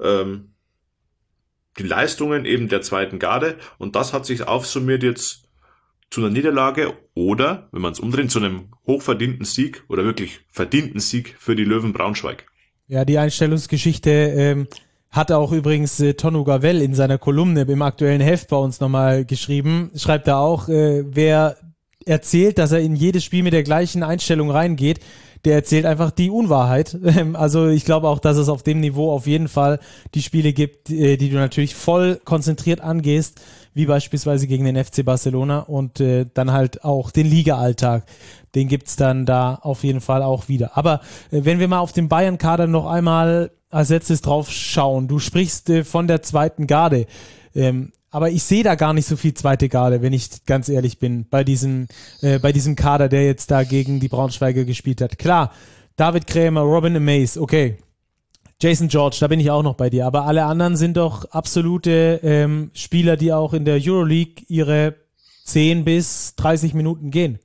die Leistungen eben der zweiten Garde, und das hat sich aufsummiert jetzt zu einer Niederlage oder, wenn man es umdreht, zu einem hochverdienten Sieg oder wirklich verdienten Sieg für die Löwen Braunschweig. Ja, die Einstellungsgeschichte hat auch übrigens Tonu Gavell in seiner Kolumne im aktuellen Heft bei uns nochmal geschrieben. Schreibt er auch, wer erzählt, dass er in jedes Spiel mit der gleichen Einstellung reingeht, der erzählt einfach die Unwahrheit. Also ich glaube auch, dass es auf dem Niveau auf jeden Fall die Spiele gibt, die du natürlich voll konzentriert angehst, wie beispielsweise gegen den FC Barcelona, und dann halt auch den Liga-Alltag. Den gibt's dann da auf jeden Fall auch wieder. Aber wenn wir mal auf den Bayern-Kader noch einmal als letztes drauf schauen, du sprichst von der zweiten Garde, aber ich sehe da gar nicht so viel zweite Garde, wenn ich ganz ehrlich bin, bei diesem Kader, der jetzt da gegen die Braunschweiger gespielt hat. Klar, David Krämer, Robin Amaze, okay. Jason George, da bin ich auch noch bei dir. Aber alle anderen sind doch absolute Spieler, die auch in der Euroleague ihre 10 bis 30 Minuten gehen.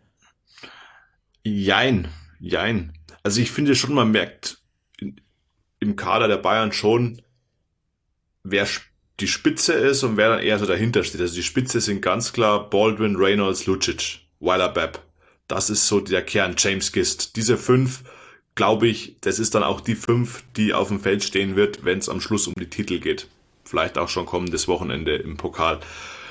Jein. Also ich finde schon, man merkt im Kader der Bayern schon, wer die Spitze ist und wer dann eher so dahinter steht. Also die Spitze sind ganz klar Baldwin, Reynolds, Lucic, Weiler-Bepp. Das ist so der Kern, James Gist. Diese 5, glaube ich, das ist dann auch die 5, die auf dem Feld stehen wird, wenn es am Schluss um die Titel geht. Vielleicht auch schon kommendes Wochenende im Pokal.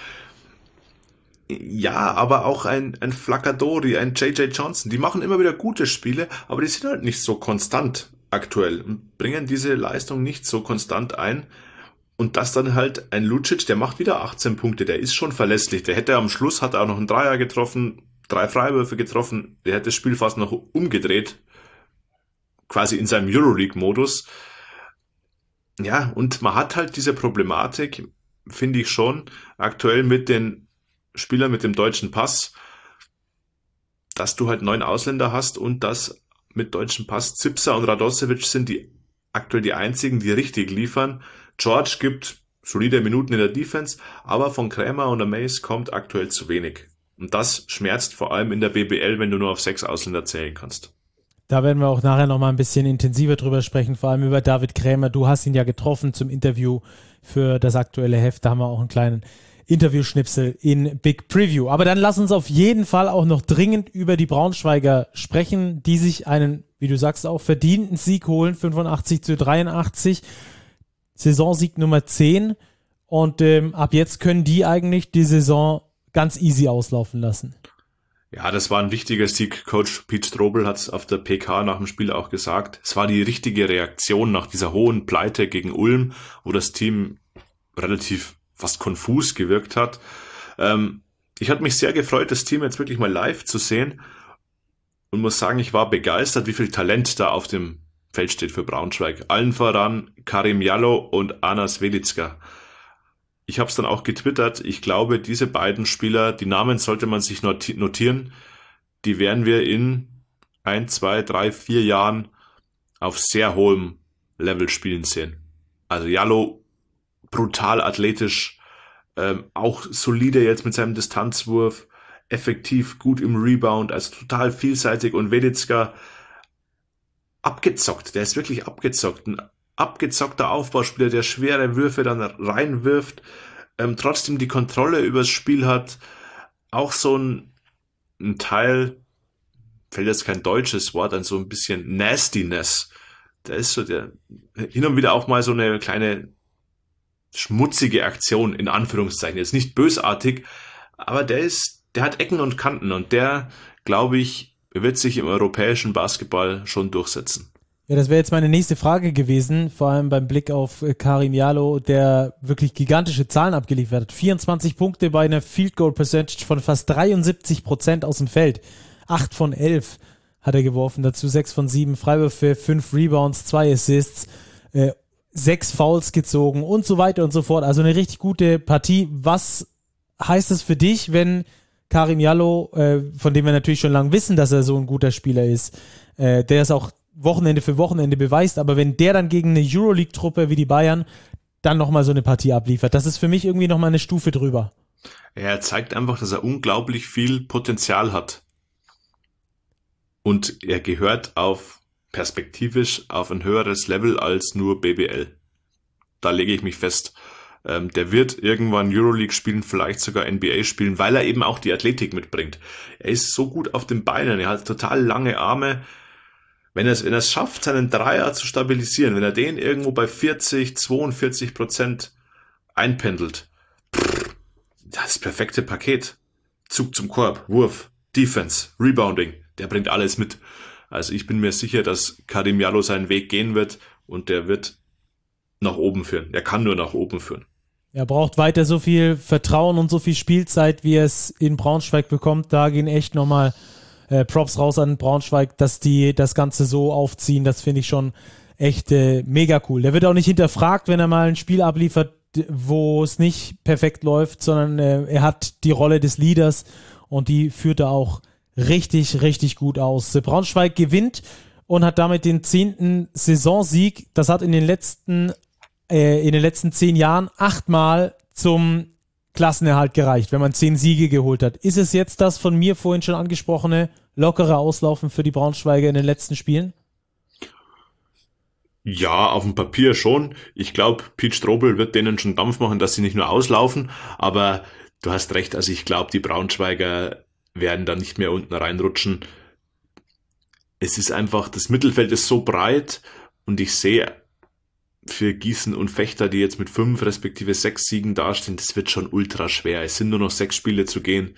Ja, aber auch ein Flaccadori, ein J.J. Johnson, die machen immer wieder gute Spiele, aber die sind halt nicht so konstant aktuell und bringen diese Leistung nicht so konstant ein. Und das dann halt ein Lucic, der macht wieder 18 Punkte, der ist schon verlässlich. Der hätte am Schluss, hat er auch noch einen Dreier getroffen, 3 Freiwürfe getroffen, der hätte das Spiel fast noch umgedreht, quasi in seinem Euroleague-Modus. Ja, und man hat halt diese Problematik, finde ich schon, aktuell mit den Spielern mit dem deutschen Pass, dass du halt 9 Ausländer hast und dass mit deutschem Pass Zipser und Radosevic sind aktuell die einzigen, die richtig liefern. George gibt solide Minuten in der Defense, aber von Krämer und Amaze kommt aktuell zu wenig. Und das schmerzt vor allem in der BBL, wenn du nur auf 6 Ausländer zählen kannst. Da werden wir auch nachher nochmal ein bisschen intensiver drüber sprechen, vor allem über David Krämer. Du hast ihn ja getroffen zum Interview für das aktuelle Heft. Da haben wir auch einen kleinen Interviewschnipsel in Big Preview. Aber dann lass uns auf jeden Fall auch noch dringend über die Braunschweiger sprechen, die sich einen, wie du sagst, auch verdienten Sieg holen, 85-83. Saisonsieg Nummer 10, und ab jetzt können die eigentlich die Saison ganz easy auslaufen lassen. Ja, das war ein wichtiger Sieg. Coach Pete Strobel hat es auf der PK nach dem Spiel auch gesagt. Es war die richtige Reaktion nach dieser hohen Pleite gegen Ulm, wo das Team relativ fast konfus gewirkt hat. Ich hatte mich sehr gefreut, das Team jetzt wirklich mal live zu sehen und muss sagen, ich war begeistert, wie viel Talent da auf dem Feld steht für Braunschweig. Allen voran Karim Jallo und Anas Velizka. Ich habe es dann auch getwittert. Ich glaube, diese beiden Spieler, die Namen sollte man sich notieren, die werden wir in 1, 2, 3, 4 Jahren auf sehr hohem Level spielen sehen. Also Jallo brutal athletisch, auch solide jetzt mit seinem Distanzwurf, effektiv, gut im Rebound, also total vielseitig, und Velizka abgezockt, der ist wirklich abgezockt, ein abgezockter Aufbauspieler, der schwere Würfe dann reinwirft, trotzdem die Kontrolle übers Spiel hat, auch so ein Teil, fällt jetzt kein deutsches Wort, an so ein bisschen Nastiness, der ist so der, hin und wieder auch mal so eine kleine schmutzige Aktion, in Anführungszeichen, jetzt nicht bösartig, aber der hat Ecken und Kanten, und der, glaube ich, wird sich im europäischen Basketball schon durchsetzen. Ja, das wäre jetzt meine nächste Frage gewesen, vor allem beim Blick auf Karim Jallo, der wirklich gigantische Zahlen abgeliefert hat. 24 Punkte bei einer Field Goal Percentage von fast 73% aus dem Feld. 8 von 11 hat er geworfen, dazu 6 von 7 Freiwürfe, 5 Rebounds, 2 Assists, 6 Fouls gezogen und so weiter und so fort. Also eine richtig gute Partie. Was heißt das für dich, wenn Karim Jallo, von dem wir natürlich schon lange wissen, dass er so ein guter Spieler ist, der es auch Wochenende für Wochenende beweist, aber wenn der dann gegen eine Euroleague-Truppe wie die Bayern dann nochmal so eine Partie abliefert, das ist für mich irgendwie nochmal eine Stufe drüber. Er zeigt einfach, dass er unglaublich viel Potenzial hat. Und er gehört perspektivisch auf ein höheres Level als nur BBL. Da lege ich mich fest. Der wird irgendwann Euroleague spielen, vielleicht sogar NBA spielen, weil er eben auch die Athletik mitbringt. Er ist so gut auf den Beinen, er hat total lange Arme. Wenn er es schafft, seinen Dreier zu stabilisieren, wenn er den irgendwo bei 40-42% einpendelt, das perfekte Paket. Zug zum Korb, Wurf, Defense, Rebounding, der bringt alles mit. Also ich bin mir sicher, dass Karim Jallo seinen Weg gehen wird, und der wird nach oben führen. Er kann nur nach oben führen. Er braucht weiter so viel Vertrauen und so viel Spielzeit, wie er es in Braunschweig bekommt. Da gehen echt nochmal Props raus an Braunschweig, dass die das Ganze so aufziehen. Das finde ich schon echt mega cool. Der wird auch nicht hinterfragt, wenn er mal ein Spiel abliefert, wo es nicht perfekt läuft, sondern er hat die Rolle des Leaders, und die führt er auch richtig, richtig gut aus. Braunschweig gewinnt und hat damit den 10. Saisonsieg. Das hat in den letzten 10 Jahren 8-mal zum Klassenerhalt gereicht, wenn man 10 Siege geholt hat. Ist es jetzt das von mir vorhin schon angesprochene lockere Auslaufen für die Braunschweiger in den letzten Spielen? Ja, auf dem Papier schon. Ich glaube, Pete Strobel wird denen schon Dampf machen, dass sie nicht nur auslaufen, aber du hast recht, also ich glaube, die Braunschweiger werden da nicht mehr unten reinrutschen. Es ist einfach, das Mittelfeld ist so breit, und ich sehe für Gießen und Vechter, die jetzt mit 5 respektive 6 Siegen dastehen, das wird schon ultra schwer. Es sind nur noch 6 Spiele zu gehen.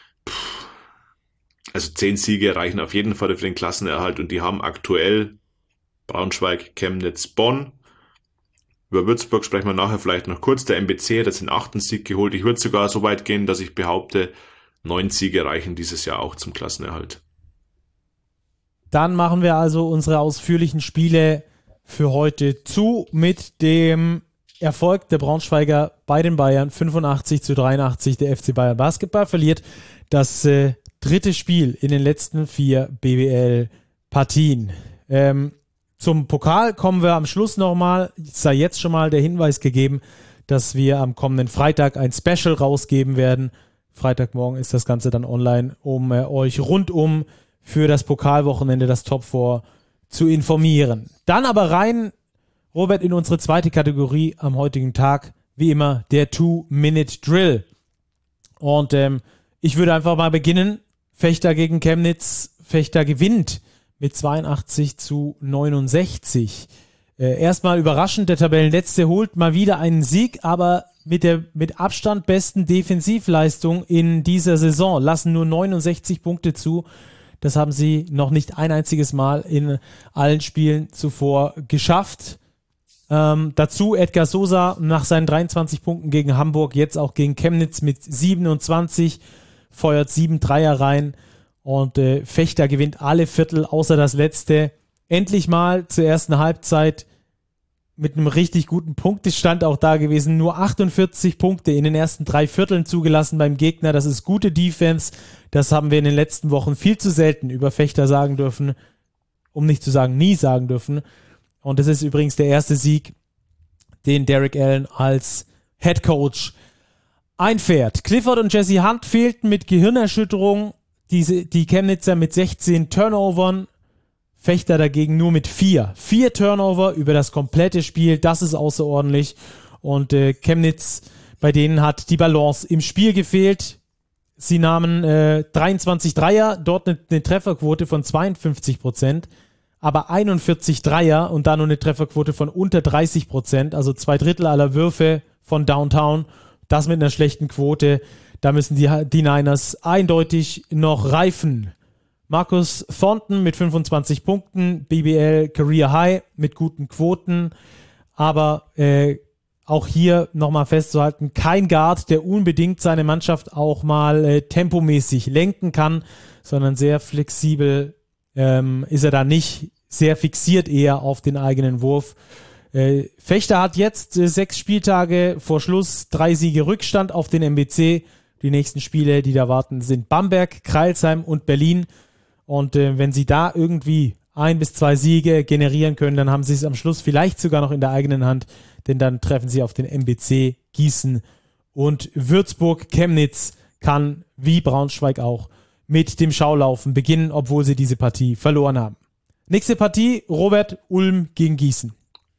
Also 10 Siege reichen auf jeden Fall für den Klassenerhalt, und die haben aktuell Braunschweig, Chemnitz, Bonn. Über Würzburg sprechen wir nachher vielleicht noch kurz. Der MBC hat jetzt den 8. Sieg geholt. Ich würde sogar so weit gehen, dass ich behaupte, 9 Siege reichen dieses Jahr auch zum Klassenerhalt. Dann machen wir also unsere ausführlichen Spiele für heute zu mit dem Erfolg der Braunschweiger bei den Bayern. 85-83, der FC Bayern Basketball verliert das 3. Spiel in den letzten 4 BBL-Partien. Zum Pokal kommen wir am Schluss nochmal. Es sei jetzt schon mal der Hinweis gegeben, dass wir am kommenden Freitag ein Special rausgeben werden. Freitagmorgen ist das Ganze dann online, um euch rundum für das Pokalwochenende, das Top 4, zu informieren. Dann aber rein, Robert, in unsere zweite Kategorie am heutigen Tag, wie immer der 2-Minute-Drill. Und ich würde einfach mal beginnen. Vechter gegen Chemnitz. Vechter gewinnt mit 82-69. erstmal überraschend, der Tabellenletzte holt mal wieder einen Sieg, aber mit Abstand besten Defensivleistung in dieser Saison, lassen nur 69 Punkte zu. Das haben sie noch nicht ein einziges Mal in allen Spielen zuvor geschafft. Dazu Edgar Sosa nach seinen 23 Punkten gegen Hamburg, jetzt auch gegen Chemnitz mit 27, feuert 7 Dreier rein und Vechta gewinnt alle Viertel, außer das letzte. Endlich mal zur ersten Halbzeit mit einem richtig guten Punktestand auch da gewesen. Nur 48 Punkte in den ersten 3 Vierteln zugelassen beim Gegner. Das ist gute Defense. Das haben wir in den letzten Wochen viel zu selten über Vechta sagen dürfen, um nicht zu sagen nie sagen dürfen. Und das ist übrigens der erste Sieg, den Derek Allen als Head Coach einfährt. Clifford und Jesse Hunt fehlten mit Gehirnerschütterung. Die Chemnitzer mit 16 Turnovern. Vechta dagegen nur mit 4. 4 Turnover über das komplette Spiel, das ist außerordentlich. Und Chemnitz, bei denen hat die Balance im Spiel gefehlt. Sie nahmen 23 Dreier, dort eine Trefferquote von 52%, aber 41 Dreier und dann nur eine Trefferquote von unter 30%, also 2/3 aller Würfe von Downtown. Das mit einer schlechten Quote, da müssen die Niners eindeutig noch reifen. Marcus Thornton mit 25 Punkten, BBL Career High mit guten Quoten, aber auch hier nochmal festzuhalten, kein Guard, der unbedingt seine Mannschaft auch mal tempomäßig lenken kann, sondern sehr flexibel ist er da nicht, sehr fixiert eher auf den eigenen Wurf. Vechta hat jetzt 6 Spieltage vor Schluss 3 Siege Rückstand auf den MBC. Die nächsten Spiele, die da warten, sind Bamberg, Crailsheim und Berlin. Und wenn sie da irgendwie 1 bis 2 Siege generieren können, dann haben sie es am Schluss vielleicht sogar noch in der eigenen Hand, denn dann treffen sie auf den MBC, Gießen und Würzburg. Chemnitz kann, wie Braunschweig auch, mit dem Schaulaufen beginnen, obwohl sie diese Partie verloren haben. Nächste Partie, Robert, Ulm gegen Gießen.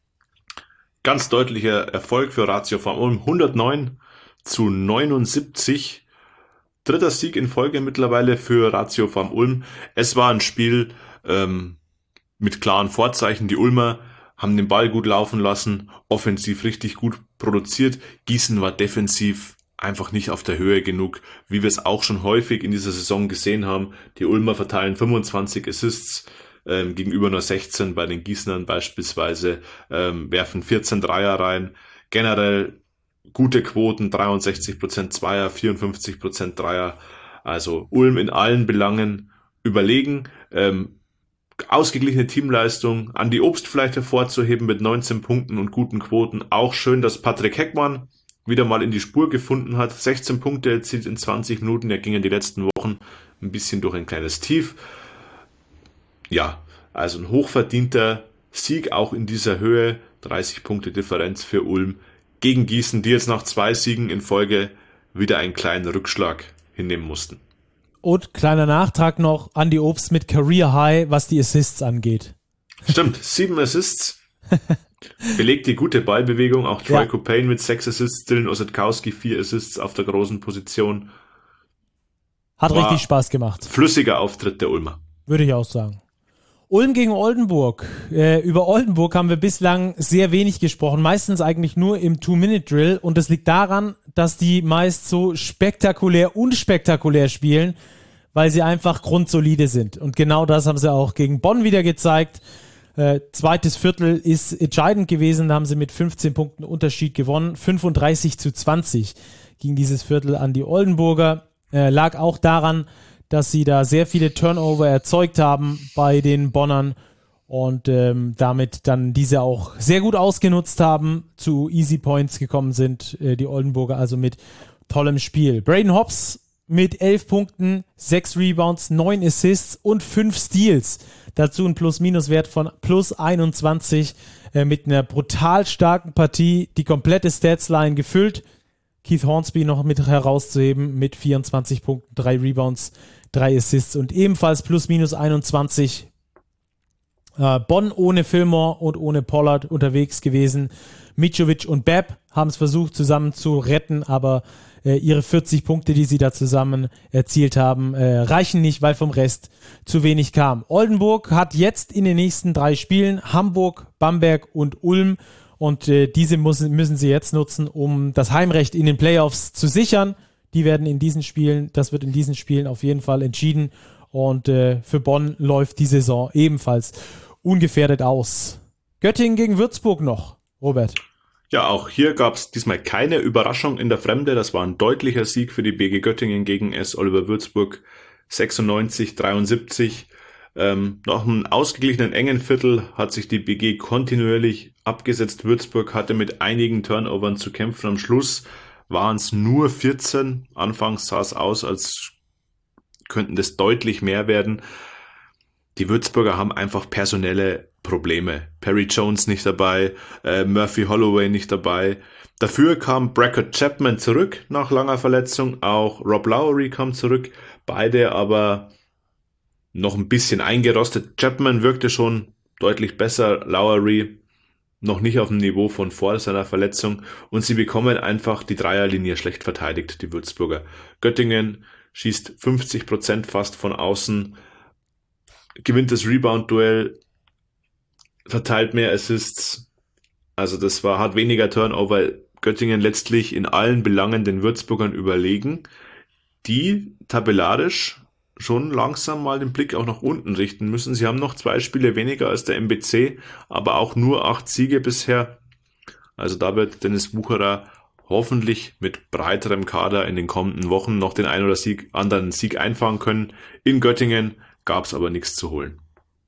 Ganz deutlicher Erfolg für Ratio Farm Ulm, 109-79. Dritter Sieg in Folge mittlerweile für Ratio Farm Ulm. Es war ein Spiel mit klaren Vorzeichen. Die Ulmer haben den Ball gut laufen lassen, offensiv richtig gut produziert. Gießen war defensiv einfach nicht auf der Höhe genug, wie wir es auch schon häufig in dieser Saison gesehen haben. Die Ulmer verteilen 25 Assists gegenüber nur 16 bei den Gießnern beispielsweise, werfen 14 Dreier rein. Generell gute Quoten, 63% Zweier, 54% Dreier. Also Ulm in allen Belangen überlegen. Ausgeglichene Teamleistung. Andi Obst vielleicht hervorzuheben mit 19 Punkten und guten Quoten. Auch schön, dass Patrick Heckmann wieder mal in die Spur gefunden hat. 16 Punkte erzielt in 20 Minuten. Er ging in die letzten Wochen ein bisschen durch ein kleines Tief. Ja, also ein hochverdienter Sieg auch in dieser Höhe. 30 Punkte Differenz für Ulm gegen Gießen, die jetzt nach 2 Siegen in Folge wieder einen kleinen Rückschlag hinnehmen mussten. Und kleiner Nachtrag noch, Andi Obst mit Career High, was die Assists angeht. Stimmt, 7 Assists. Belegt die gute Ballbewegung. Auch Troy Copain mit 6 Assists, Dylan Osetkowski 4 Assists auf der großen Position. Hat richtig Spaß gemacht. Flüssiger Auftritt der Ulmer. Würde ich auch sagen. Ulm gegen Oldenburg. Über Oldenburg haben wir bislang sehr wenig gesprochen, meistens eigentlich nur im 2-Minute-Drill, und das liegt daran, dass die meist so spektakulär, unspektakulär spielen, weil sie einfach grundsolide sind. Und genau das haben sie auch gegen Bonn wieder gezeigt. Zweites Viertel ist entscheidend gewesen, da haben sie mit 15 Punkten Unterschied gewonnen. 35-20 ging dieses Viertel an die Oldenburger. Lag auch daran, dass sie da sehr viele Turnover erzeugt haben bei den Bonnern und damit dann diese auch sehr gut ausgenutzt haben, zu Easy Points gekommen sind, die Oldenburger also mit tollem Spiel. Braden Hobbs mit 11 Punkten, 6 Rebounds, 9 Assists und 5 Steals. Dazu ein Plus-Minus-Wert von plus 21 mit einer brutal starken Partie, die komplette Statsline gefüllt. Keith Hornsby noch mit herauszuheben mit 24 Punkten, 3 Rebounds, 3 Assists und ebenfalls plus minus 21 Bonn ohne Fillmore und ohne Pollard unterwegs gewesen. Mitrovic und Babb haben es versucht zusammen zu retten, aber ihre 40 Punkte, die sie da zusammen erzielt haben, reichen nicht, weil vom Rest zu wenig kam. Oldenburg hat jetzt in den nächsten 3 Spielen Hamburg, Bamberg und Ulm und diese müssen sie jetzt nutzen, um das Heimrecht in den Playoffs zu sichern. Das wird in diesen Spielen auf jeden Fall entschieden und für Bonn läuft die Saison ebenfalls ungefährdet aus. Göttingen gegen Würzburg noch, Robert. Ja, auch hier gab es diesmal keine Überraschung in der Fremde. Das war ein deutlicher Sieg für die BG Göttingen gegen S. Oliver Würzburg. 96-73. Nach einem ausgeglichenen engen Viertel hat sich die BG kontinuierlich abgesetzt. Würzburg hatte mit einigen Turnovern zu kämpfen. Am Schluss waren es nur 14. Anfangs sah es aus, als könnten das deutlich mehr werden. Die Würzburger haben einfach personelle Probleme. Perry Jones nicht dabei, Murphy Holloway nicht dabei. Dafür kam Brackett Chapman zurück nach langer Verletzung. Auch Rob Lowry kam zurück. Beide aber noch ein bisschen eingerostet. Chapman wirkte schon deutlich besser. Lowry noch nicht auf dem Niveau von vor seiner Verletzung. Und sie bekommen einfach die Dreierlinie schlecht verteidigt, die Würzburger. Göttingen schießt 50% fast von außen, gewinnt das Rebound-Duell, verteilt mehr Assists. Also das hat weniger Turnover. Göttingen letztlich in allen Belangen den Würzburgern überlegen, die tabellarisch schon langsam mal den Blick auch nach unten richten müssen. Sie haben noch 2 Spiele weniger als der MBC, aber auch nur 8 Siege bisher. Also da wird Dennis Wucherer hoffentlich mit breiterem Kader in den kommenden Wochen noch den einen oder anderen Sieg einfahren können. In Göttingen gab es aber nichts zu holen.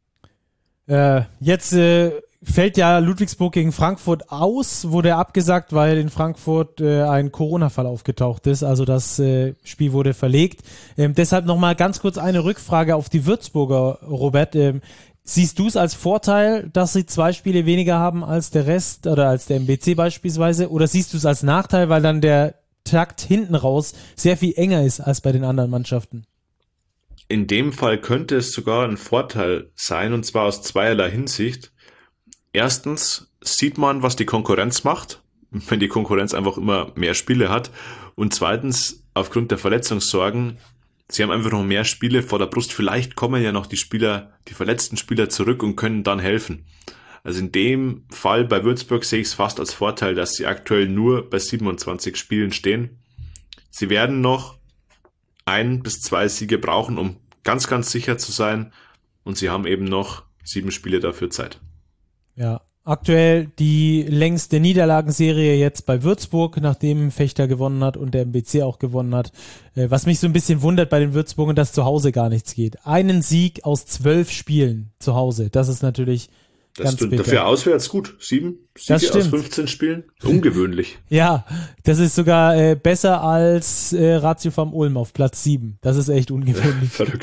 Jetzt fällt ja Ludwigsburg gegen Frankfurt aus, wurde abgesagt, weil in Frankfurt ein Corona-Fall aufgetaucht ist. Also das Spiel wurde verlegt. Deshalb nochmal ganz kurz eine Rückfrage auf die Würzburger, Robert. Siehst du es als Vorteil, dass sie 2 Spiele weniger haben als der Rest oder als der MBC beispielsweise? Oder siehst du es als Nachteil, weil dann der Takt hinten raus sehr viel enger ist als bei den anderen Mannschaften? In dem Fall könnte es sogar ein Vorteil sein, und zwar aus zweierlei Hinsicht. Erstens sieht man, was die Konkurrenz macht, wenn die Konkurrenz einfach immer mehr Spiele hat. Und zweitens, aufgrund der Verletzungssorgen, sie haben einfach noch mehr Spiele vor der Brust. Vielleicht kommen ja noch die verletzten Spieler zurück und können dann helfen. Also in dem Fall bei Würzburg sehe ich es fast als Vorteil, dass sie aktuell nur bei 27 Spielen stehen. Sie werden noch 1 bis 2 Siege brauchen, um ganz, ganz sicher zu sein. Und sie haben eben noch 7 Spiele dafür Zeit. Ja, aktuell die längste Niederlagenserie jetzt bei Würzburg, nachdem Fechter gewonnen hat und der MBC auch gewonnen hat. Was mich so ein bisschen wundert bei den Würzburgern, dass zu Hause gar nichts geht. Einen Sieg aus 12 Spielen zu Hause, das ist natürlich ganz bitter. Dafür auswärts gut. 7 Siege aus 15 Spielen. Ungewöhnlich. Ja, das ist sogar besser als Ratio vom Ulm auf Platz 7. Das ist echt ungewöhnlich. Verrückt.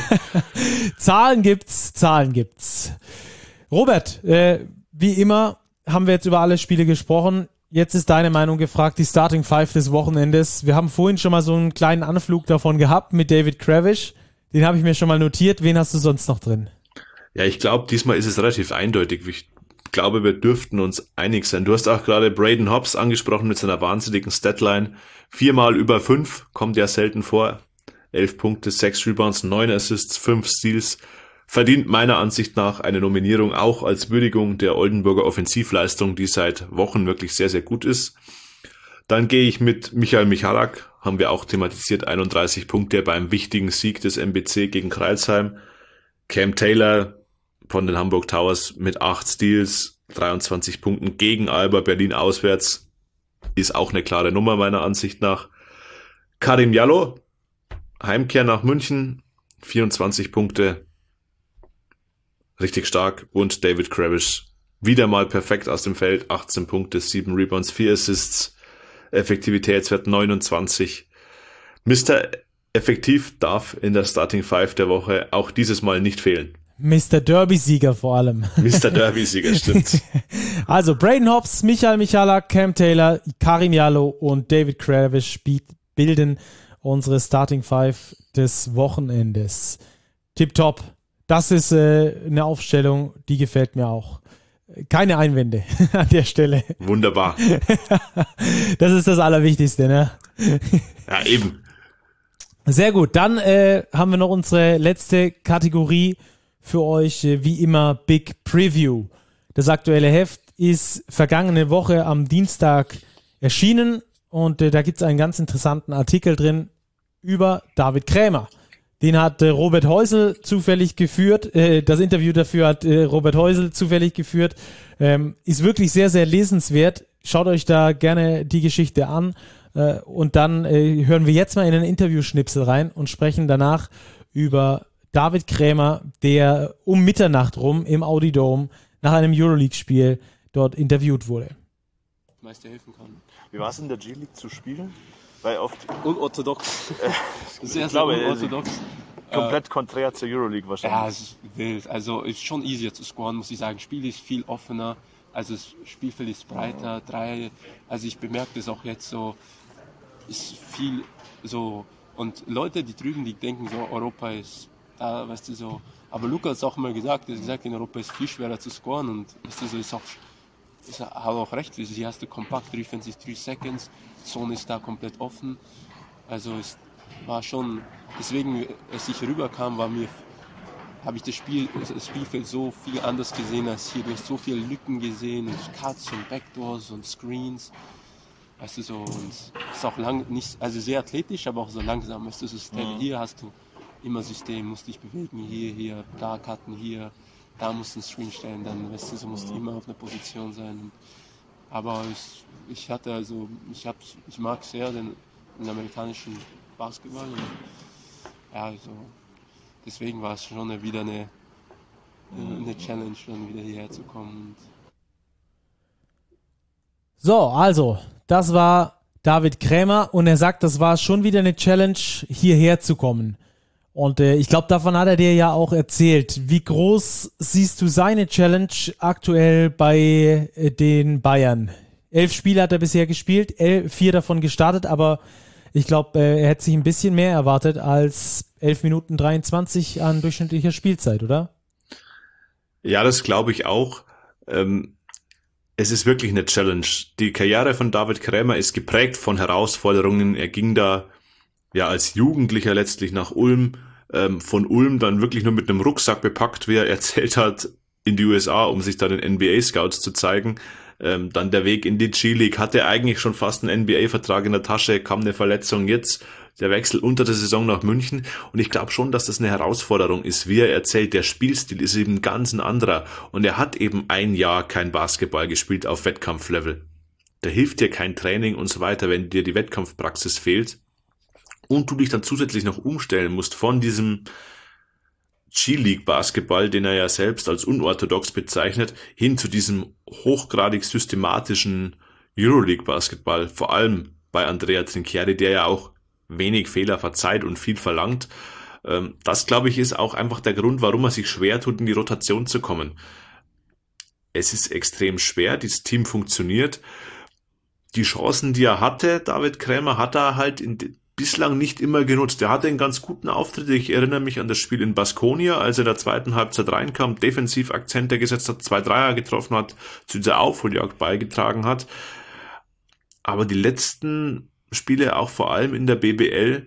Zahlen gibt's. Robert, wie immer haben wir jetzt über alle Spiele gesprochen. Jetzt ist deine Meinung gefragt, die Starting Five des Wochenendes. Wir haben vorhin schon mal so einen kleinen Anflug davon gehabt mit David Kravish. Den habe ich mir schon mal notiert. Wen hast du sonst noch drin? Ja, ich glaube, diesmal ist es relativ eindeutig. Ich glaube, wir dürften uns einig sein. Du hast auch gerade Braden Hobbs angesprochen mit seiner wahnsinnigen Statline. 4 mal über 5, kommt ja selten vor. 11 Punkte, 6 Rebounds, 9 Assists, 5 Steals. Verdient meiner Ansicht nach eine Nominierung auch als Würdigung der Oldenburger Offensivleistung, die seit Wochen wirklich sehr, sehr gut ist. Dann gehe ich mit Michael Michalak, haben wir auch thematisiert, 31 Punkte beim wichtigen Sieg des MBC gegen Crailsheim. Cam Taylor von den Hamburg Towers mit 8 Steals, 23 Punkten gegen Alba Berlin auswärts, ist auch eine klare Nummer meiner Ansicht nach. Karim Jallo, Heimkehr nach München, 24 Punkte, richtig stark. Und David Kravish, wieder mal perfekt aus dem Feld, 18 Punkte, 7 Rebounds, 4 Assists, Effektivitätswert 29. Mr. Effektiv darf in der Starting Five der Woche auch dieses Mal nicht fehlen. Mr. Derby-Sieger vor allem. Mr. Derby-Sieger, stimmt. Also Braden Hobbs, Michael Michalak, Cam Taylor, Karim Jallo und David Kravish bilden unsere Starting Five des Wochenendes. Tipptopp. das ist eine Aufstellung, die gefällt mir auch. Keine Einwände an der Stelle. Wunderbar. Das ist das Allerwichtigste, ne? Ja, eben. Sehr gut, dann haben wir noch unsere letzte Kategorie für euch, wie immer Big Preview. Das aktuelle Heft ist vergangene Woche am Dienstag erschienen und da gibt es einen ganz interessanten Artikel drin über David Krämer. Den hat Robert Heusel zufällig geführt. Das Interview dafür hat Robert Heusel zufällig geführt. Ist wirklich sehr, sehr lesenswert. Schaut euch da gerne die Geschichte an. Und dann hören wir jetzt mal in einen Interviewschnipsel rein und sprechen danach über David Krämer, der um Mitternacht rum im Audi Dome nach einem Euroleague-Spiel dort interviewt wurde. Meist dir helfen kann. Wie war es in der G-League zu spielen? Weil oft unorthodox. Sehr, sehr unorthodox. Komplett konträr zur Euroleague wahrscheinlich. Ja, es ist wild. Also ist schon easier zu scoren, muss ich sagen. Das Spiel ist viel offener. Also das Spielfeld ist breiter. Also ich bemerke das auch jetzt so. Ist viel so. Und Leute, die drüben, die denken so, Europa ist da, weißt du, so. Aber Luca hat es auch mal gesagt, er hat gesagt, in Europa ist viel schwerer zu scoren und weißt du, so ist hat auch recht, hier hast du kompakt, defensive 3 Seconds, Zone ist da komplett offen. Also es war schon, deswegen, als ich rüberkam, habe ich das Spielfeld so viel anders gesehen als hier. Du hast so viele Lücken gesehen und Cuts und Backdoors und Screens. Weißt du, so, und es ist auch also sehr athletisch, aber auch so langsam. Weißt du, so hier hast du immer System, musst dich bewegen, hier, da cutten, hier, da musst du einen Screen stellen, dann, weißt du, so musst du immer auf einer Position sein. Aber ich mag sehr den amerikanischen Basketball und ja, also deswegen war es schon wieder eine Challenge, dann wieder hierher zu kommen. So, also, das war David Krämer und er sagt, das war schon wieder eine Challenge, hierher zu kommen. Und ich glaube, davon hat er dir ja auch erzählt. Wie groß siehst du seine Challenge aktuell bei den Bayern? 11 Spiele hat er bisher gespielt, 4 davon gestartet, aber ich glaube, er hätte sich ein bisschen mehr erwartet als 11 Minuten 23 an durchschnittlicher Spielzeit, oder? Ja, das glaube ich auch. Es ist wirklich eine Challenge. Die Karriere von David Krämer ist geprägt von Herausforderungen. Er ging da ja als Jugendlicher letztlich nach Ulm, von Ulm dann wirklich nur mit einem Rucksack bepackt, wie er erzählt hat, in die USA, um sich da den NBA-Scouts zu zeigen. Dann der Weg in die G-League, hatte eigentlich schon fast einen NBA-Vertrag in der Tasche, kam eine Verletzung, jetzt der Wechsel unter der Saison nach München und ich glaube schon, dass das eine Herausforderung ist, wie er erzählt, der Spielstil ist eben ganz ein anderer und er hat eben ein Jahr kein Basketball gespielt auf Wettkampflevel. Da hilft dir kein Training und so weiter, wenn dir die Wettkampfpraxis fehlt und du dich dann zusätzlich noch umstellen musst von diesem G-League-Basketball, den er ja selbst als unorthodox bezeichnet, hin zu diesem hochgradig systematischen Euroleague-Basketball, vor allem bei Andrea Trinchieri, der ja auch wenig Fehler verzeiht und viel verlangt. Das, glaube ich, ist auch einfach der Grund, warum er sich schwer tut, in die Rotation zu kommen. Es ist extrem schwer, dieses Team funktioniert. Die Chancen, die er hatte, David Krämer, hat er halt bislang nicht immer genutzt. Er hatte einen ganz guten Auftritt. Ich erinnere mich an das Spiel in Baskonia, als er in der zweiten Halbzeit reinkam, defensiv Akzente gesetzt hat, 2 Dreier getroffen hat, zu dieser Aufholjagd beigetragen hat. Aber die letzten Spiele, auch vor allem in der BBL,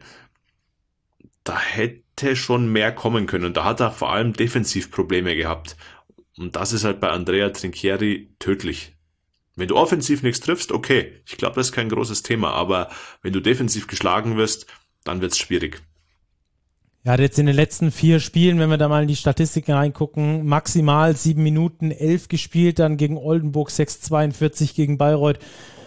da hätte schon mehr kommen können. Und da hat er vor allem defensiv Probleme gehabt. Und das ist halt bei Andrea Trinchieri tödlich. Wenn du offensiv nichts triffst, okay, ich glaube, das ist kein großes Thema, aber wenn du defensiv geschlagen wirst, dann wird's schwierig. Er hat jetzt in den letzten 4 Spielen, wenn wir da mal in die Statistiken reingucken, maximal 7 Minuten 11 gespielt, dann gegen Oldenburg 6,42, gegen Bayreuth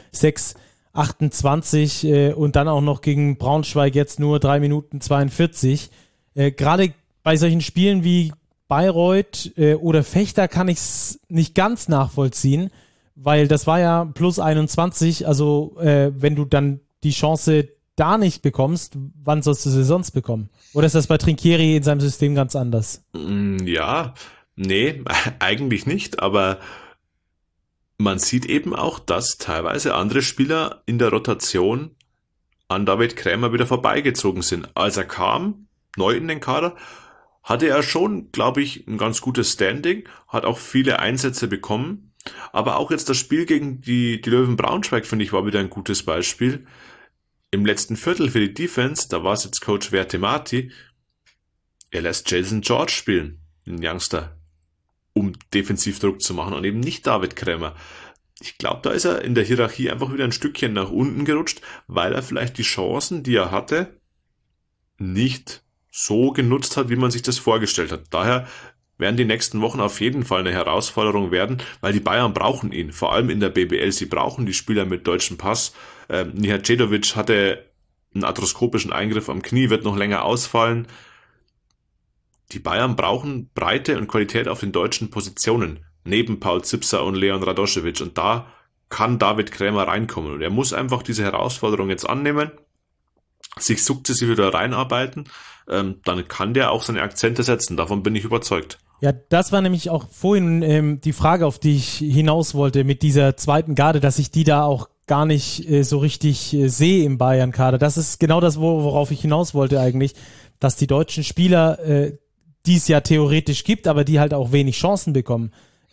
6,28 und dann auch noch gegen Braunschweig jetzt nur 3 Minuten 42. Gerade bei solchen Spielen wie Bayreuth oder Fechter kann ich es nicht ganz nachvollziehen, weil das war ja plus 21, also wenn du dann die Chance da nicht bekommst, wann sollst du sie sonst bekommen? Oder ist das bei Trinchieri in seinem System ganz anders? Ja, nee, eigentlich nicht, aber man sieht eben auch, dass teilweise andere Spieler in der Rotation an David Krämer wieder vorbeigezogen sind. Als er kam, neu in den Kader, hatte er schon, glaube ich, ein ganz gutes Standing, hat auch viele Einsätze bekommen. Aber auch jetzt das Spiel gegen die Löwen Braunschweig, finde ich, war wieder ein gutes Beispiel. Im letzten Viertel für die Defense, da war es jetzt Coach Vertemati, er lässt Jason George spielen, den Youngster, um Defensivdruck zu machen und eben nicht David Krämer. Ich glaube, da ist er in der Hierarchie einfach wieder ein Stückchen nach unten gerutscht, weil er vielleicht die Chancen, die er hatte, nicht so genutzt hat, wie man sich das vorgestellt hat. Daher werden die nächsten Wochen auf jeden Fall eine Herausforderung werden, weil die Bayern brauchen ihn, vor allem in der BBL. Sie brauchen die Spieler mit deutschem Pass. Nihacedovic hatte einen arthroskopischen Eingriff am Knie, wird noch länger ausfallen. Die Bayern brauchen Breite und Qualität auf den deutschen Positionen, neben Paul Zipser und Leon Radoschewitsch. Und da kann David Krämer reinkommen. Und er muss einfach diese Herausforderung jetzt annehmen, sich sukzessive wieder reinarbeiten. Dann kann der auch seine Akzente setzen. Davon bin ich überzeugt. Ja, das war nämlich auch vorhin die Frage, auf die ich hinaus wollte mit dieser zweiten Garde, dass ich die da auch gar nicht so richtig sehe im Bayern-Kader. Das ist genau das, worauf ich hinaus wollte eigentlich, dass die deutschen Spieler, die es ja theoretisch gibt, aber die halt auch wenig Chancen bekommen.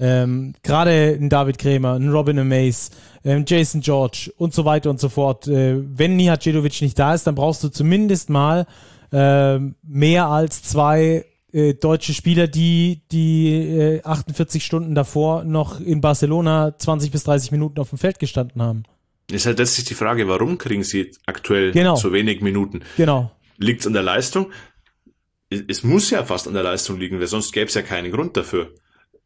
Gerade ein David Krämer, ein Robin Amaze, Jason George und so weiter und so fort. Wenn Nihacedovic nicht da ist, dann brauchst du zumindest mal mehr als 2 deutsche Spieler, die 48 Stunden davor noch in Barcelona 20 bis 30 Minuten auf dem Feld gestanden haben. Ist halt letztlich die Frage, warum kriegen sie aktuell so wenig Minuten? Genau. Liegt es an der Leistung? Es muss ja fast an der Leistung liegen, weil sonst gäbe es ja keinen Grund dafür.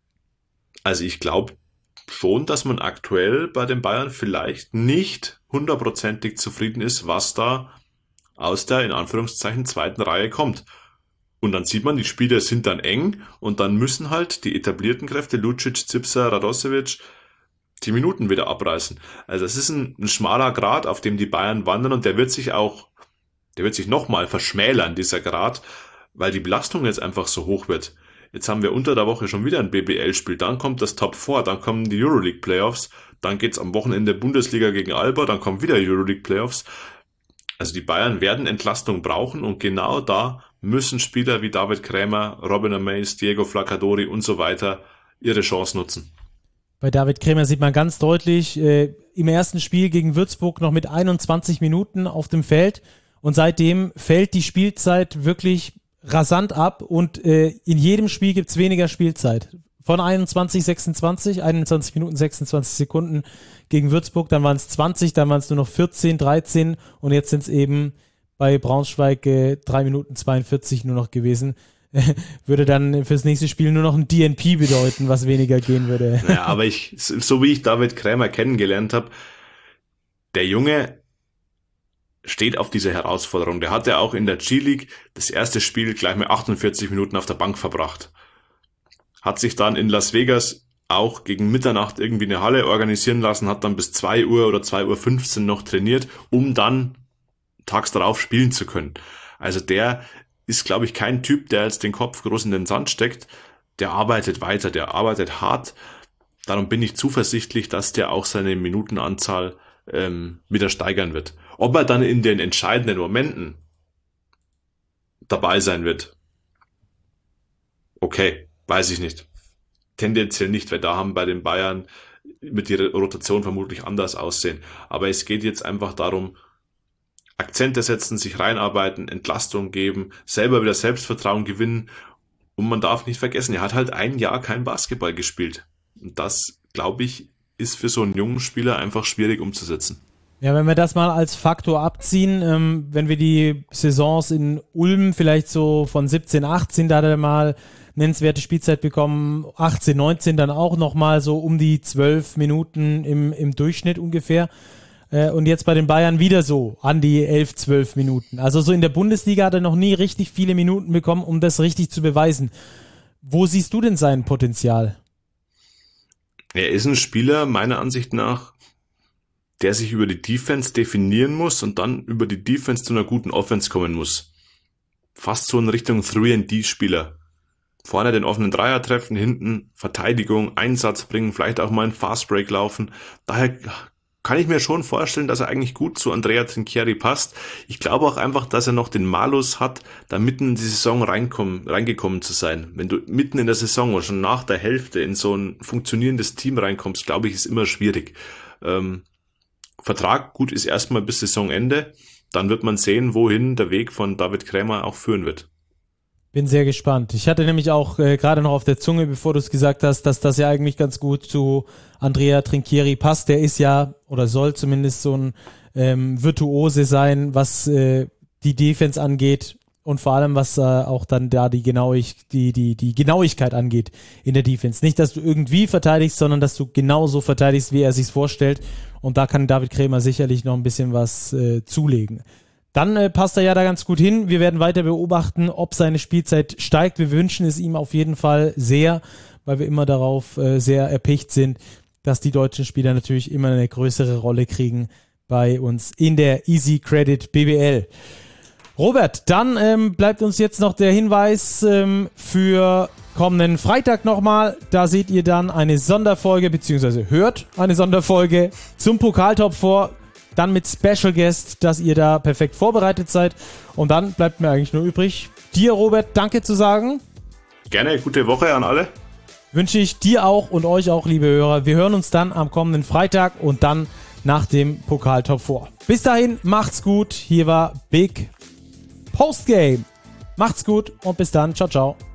Also ich glaube schon, dass man aktuell bei den Bayern vielleicht nicht 100%ig zufrieden ist, was da aus der, in Anführungszeichen, zweiten Reihe kommt. Und dann sieht man, die Spiele sind dann eng und dann müssen halt die etablierten Kräfte, Lucic, Zipser, Radosevic, die Minuten wieder abreißen. Also es ist ein schmaler Grat, auf dem die Bayern wandern und der wird sich nochmal verschmälern, dieser Grat, weil die Belastung jetzt einfach so hoch wird. Jetzt haben wir unter der Woche schon wieder ein BBL-Spiel, dann kommt das Top 4, dann kommen die Euroleague-Playoffs, dann geht's am Wochenende Bundesliga gegen Alba, dann kommen wieder Euroleague-Playoffs. Also die Bayern werden Entlastung brauchen und genau da müssen Spieler wie David Krämer, Robin Amaze, Diego Flaccadori und so weiter ihre Chance nutzen. Bei David Krämer sieht man ganz deutlich, im ersten Spiel gegen Würzburg noch mit 21 Minuten auf dem Feld und seitdem fällt die Spielzeit wirklich rasant ab und in jedem Spiel gibt's weniger Spielzeit. Von 21 Minuten 26 Sekunden gegen Würzburg, dann waren es 20, dann waren es nur noch 14, 13 und jetzt sind es eben bei Braunschweig 3 Minuten 42 nur noch gewesen. Würde dann fürs nächste Spiel nur noch ein DNP bedeuten, was weniger gehen würde. Ja, aber so wie ich David Krämer kennengelernt habe, der Junge steht auf diese Herausforderung. Der hatte auch in der G-League das erste Spiel gleich mit 48 Minuten auf der Bank verbracht. Hat sich dann in Las Vegas auch gegen Mitternacht irgendwie eine Halle organisieren lassen, hat dann bis 2 Uhr oder 2:15 Uhr noch trainiert, um dann tags darauf spielen zu können. Also der ist, glaube ich, kein Typ, der jetzt den Kopf groß in den Sand steckt. Der arbeitet weiter, der arbeitet hart. Darum bin ich zuversichtlich, dass der auch seine Minutenanzahl wieder steigern wird. Ob er dann in den entscheidenden Momenten dabei sein wird, okay, weiß ich nicht. Tendenziell nicht, weil da haben bei den Bayern mit ihrer Rotation vermutlich anders aussehen. Aber es geht jetzt einfach darum, Akzente setzen, sich reinarbeiten, Entlastung geben, selber wieder Selbstvertrauen gewinnen. Und man darf nicht vergessen, er hat halt ein Jahr kein Basketball gespielt. Und das, glaube ich, ist für so einen jungen Spieler einfach schwierig umzusetzen. Ja, wenn wir das mal als Faktor abziehen, wenn wir die Saisons in Ulm vielleicht so von 17, 18, da hat er mal nennenswerte Spielzeit bekommen, 18, 19 dann auch nochmal so um die 12 Minuten im Durchschnitt ungefähr. Und jetzt bei den Bayern wieder so an die 11, 12 Minuten. Also so in der Bundesliga hat er noch nie richtig viele Minuten bekommen, um das richtig zu beweisen. Wo siehst du denn sein Potenzial? Er ist ein Spieler, meiner Ansicht nach, der sich über die Defense definieren muss und dann über die Defense zu einer guten Offense kommen muss. Fast so in Richtung 3&D-Spieler. Vorne den offenen Dreier treffen, hinten Verteidigung, Einsatz bringen, vielleicht auch mal einen Fastbreak laufen. Daher kann ich mir schon vorstellen, dass er eigentlich gut zu Andrea Trinchieri passt. Ich glaube auch einfach, dass er noch den Malus hat, da mitten in die Saison reingekommen zu sein. Wenn du mitten in der Saison oder schon nach der Hälfte in so ein funktionierendes Team reinkommst, glaube ich, ist immer schwierig. Vertrag, gut, ist erstmal bis Saisonende. Dann wird man sehen, wohin der Weg von David Krämer auch führen wird. Bin sehr gespannt. Ich hatte nämlich auch gerade noch auf der Zunge, bevor du es gesagt hast, dass das ja eigentlich ganz gut zu Andrea Trinchieri passt. Der ist ja, oder soll zumindest so ein Virtuose sein, was die Defense angeht und vor allem, was auch dann da die Genauigkeit angeht in der Defense. Nicht, dass du irgendwie verteidigst, sondern dass du genauso verteidigst, wie er sich's vorstellt. Und da kann David Krämer sicherlich noch ein bisschen was zulegen. Dann passt er ja da ganz gut hin. Wir werden weiter beobachten, ob seine Spielzeit steigt. Wir wünschen es ihm auf jeden Fall sehr, weil wir immer darauf sehr erpicht sind, dass die deutschen Spieler natürlich immer eine größere Rolle kriegen bei uns in der Easy Credit BBL. Robert, dann bleibt uns jetzt noch der Hinweis für kommenden Freitag nochmal. Da seht ihr dann eine Sonderfolge, beziehungsweise hört eine Sonderfolge zum Pokaltop vor. Dann mit Special Guest, dass ihr da perfekt vorbereitet seid. Und dann bleibt mir eigentlich nur übrig, dir, Robert, danke zu sagen. Gerne, gute Woche an alle. Wünsche ich dir auch und euch auch, liebe Hörer. Wir hören uns dann am kommenden Freitag und dann nach dem Pokaltop vor. Bis dahin, macht's gut. Hier war Big Postgame. Macht's gut und bis dann. Ciao, ciao.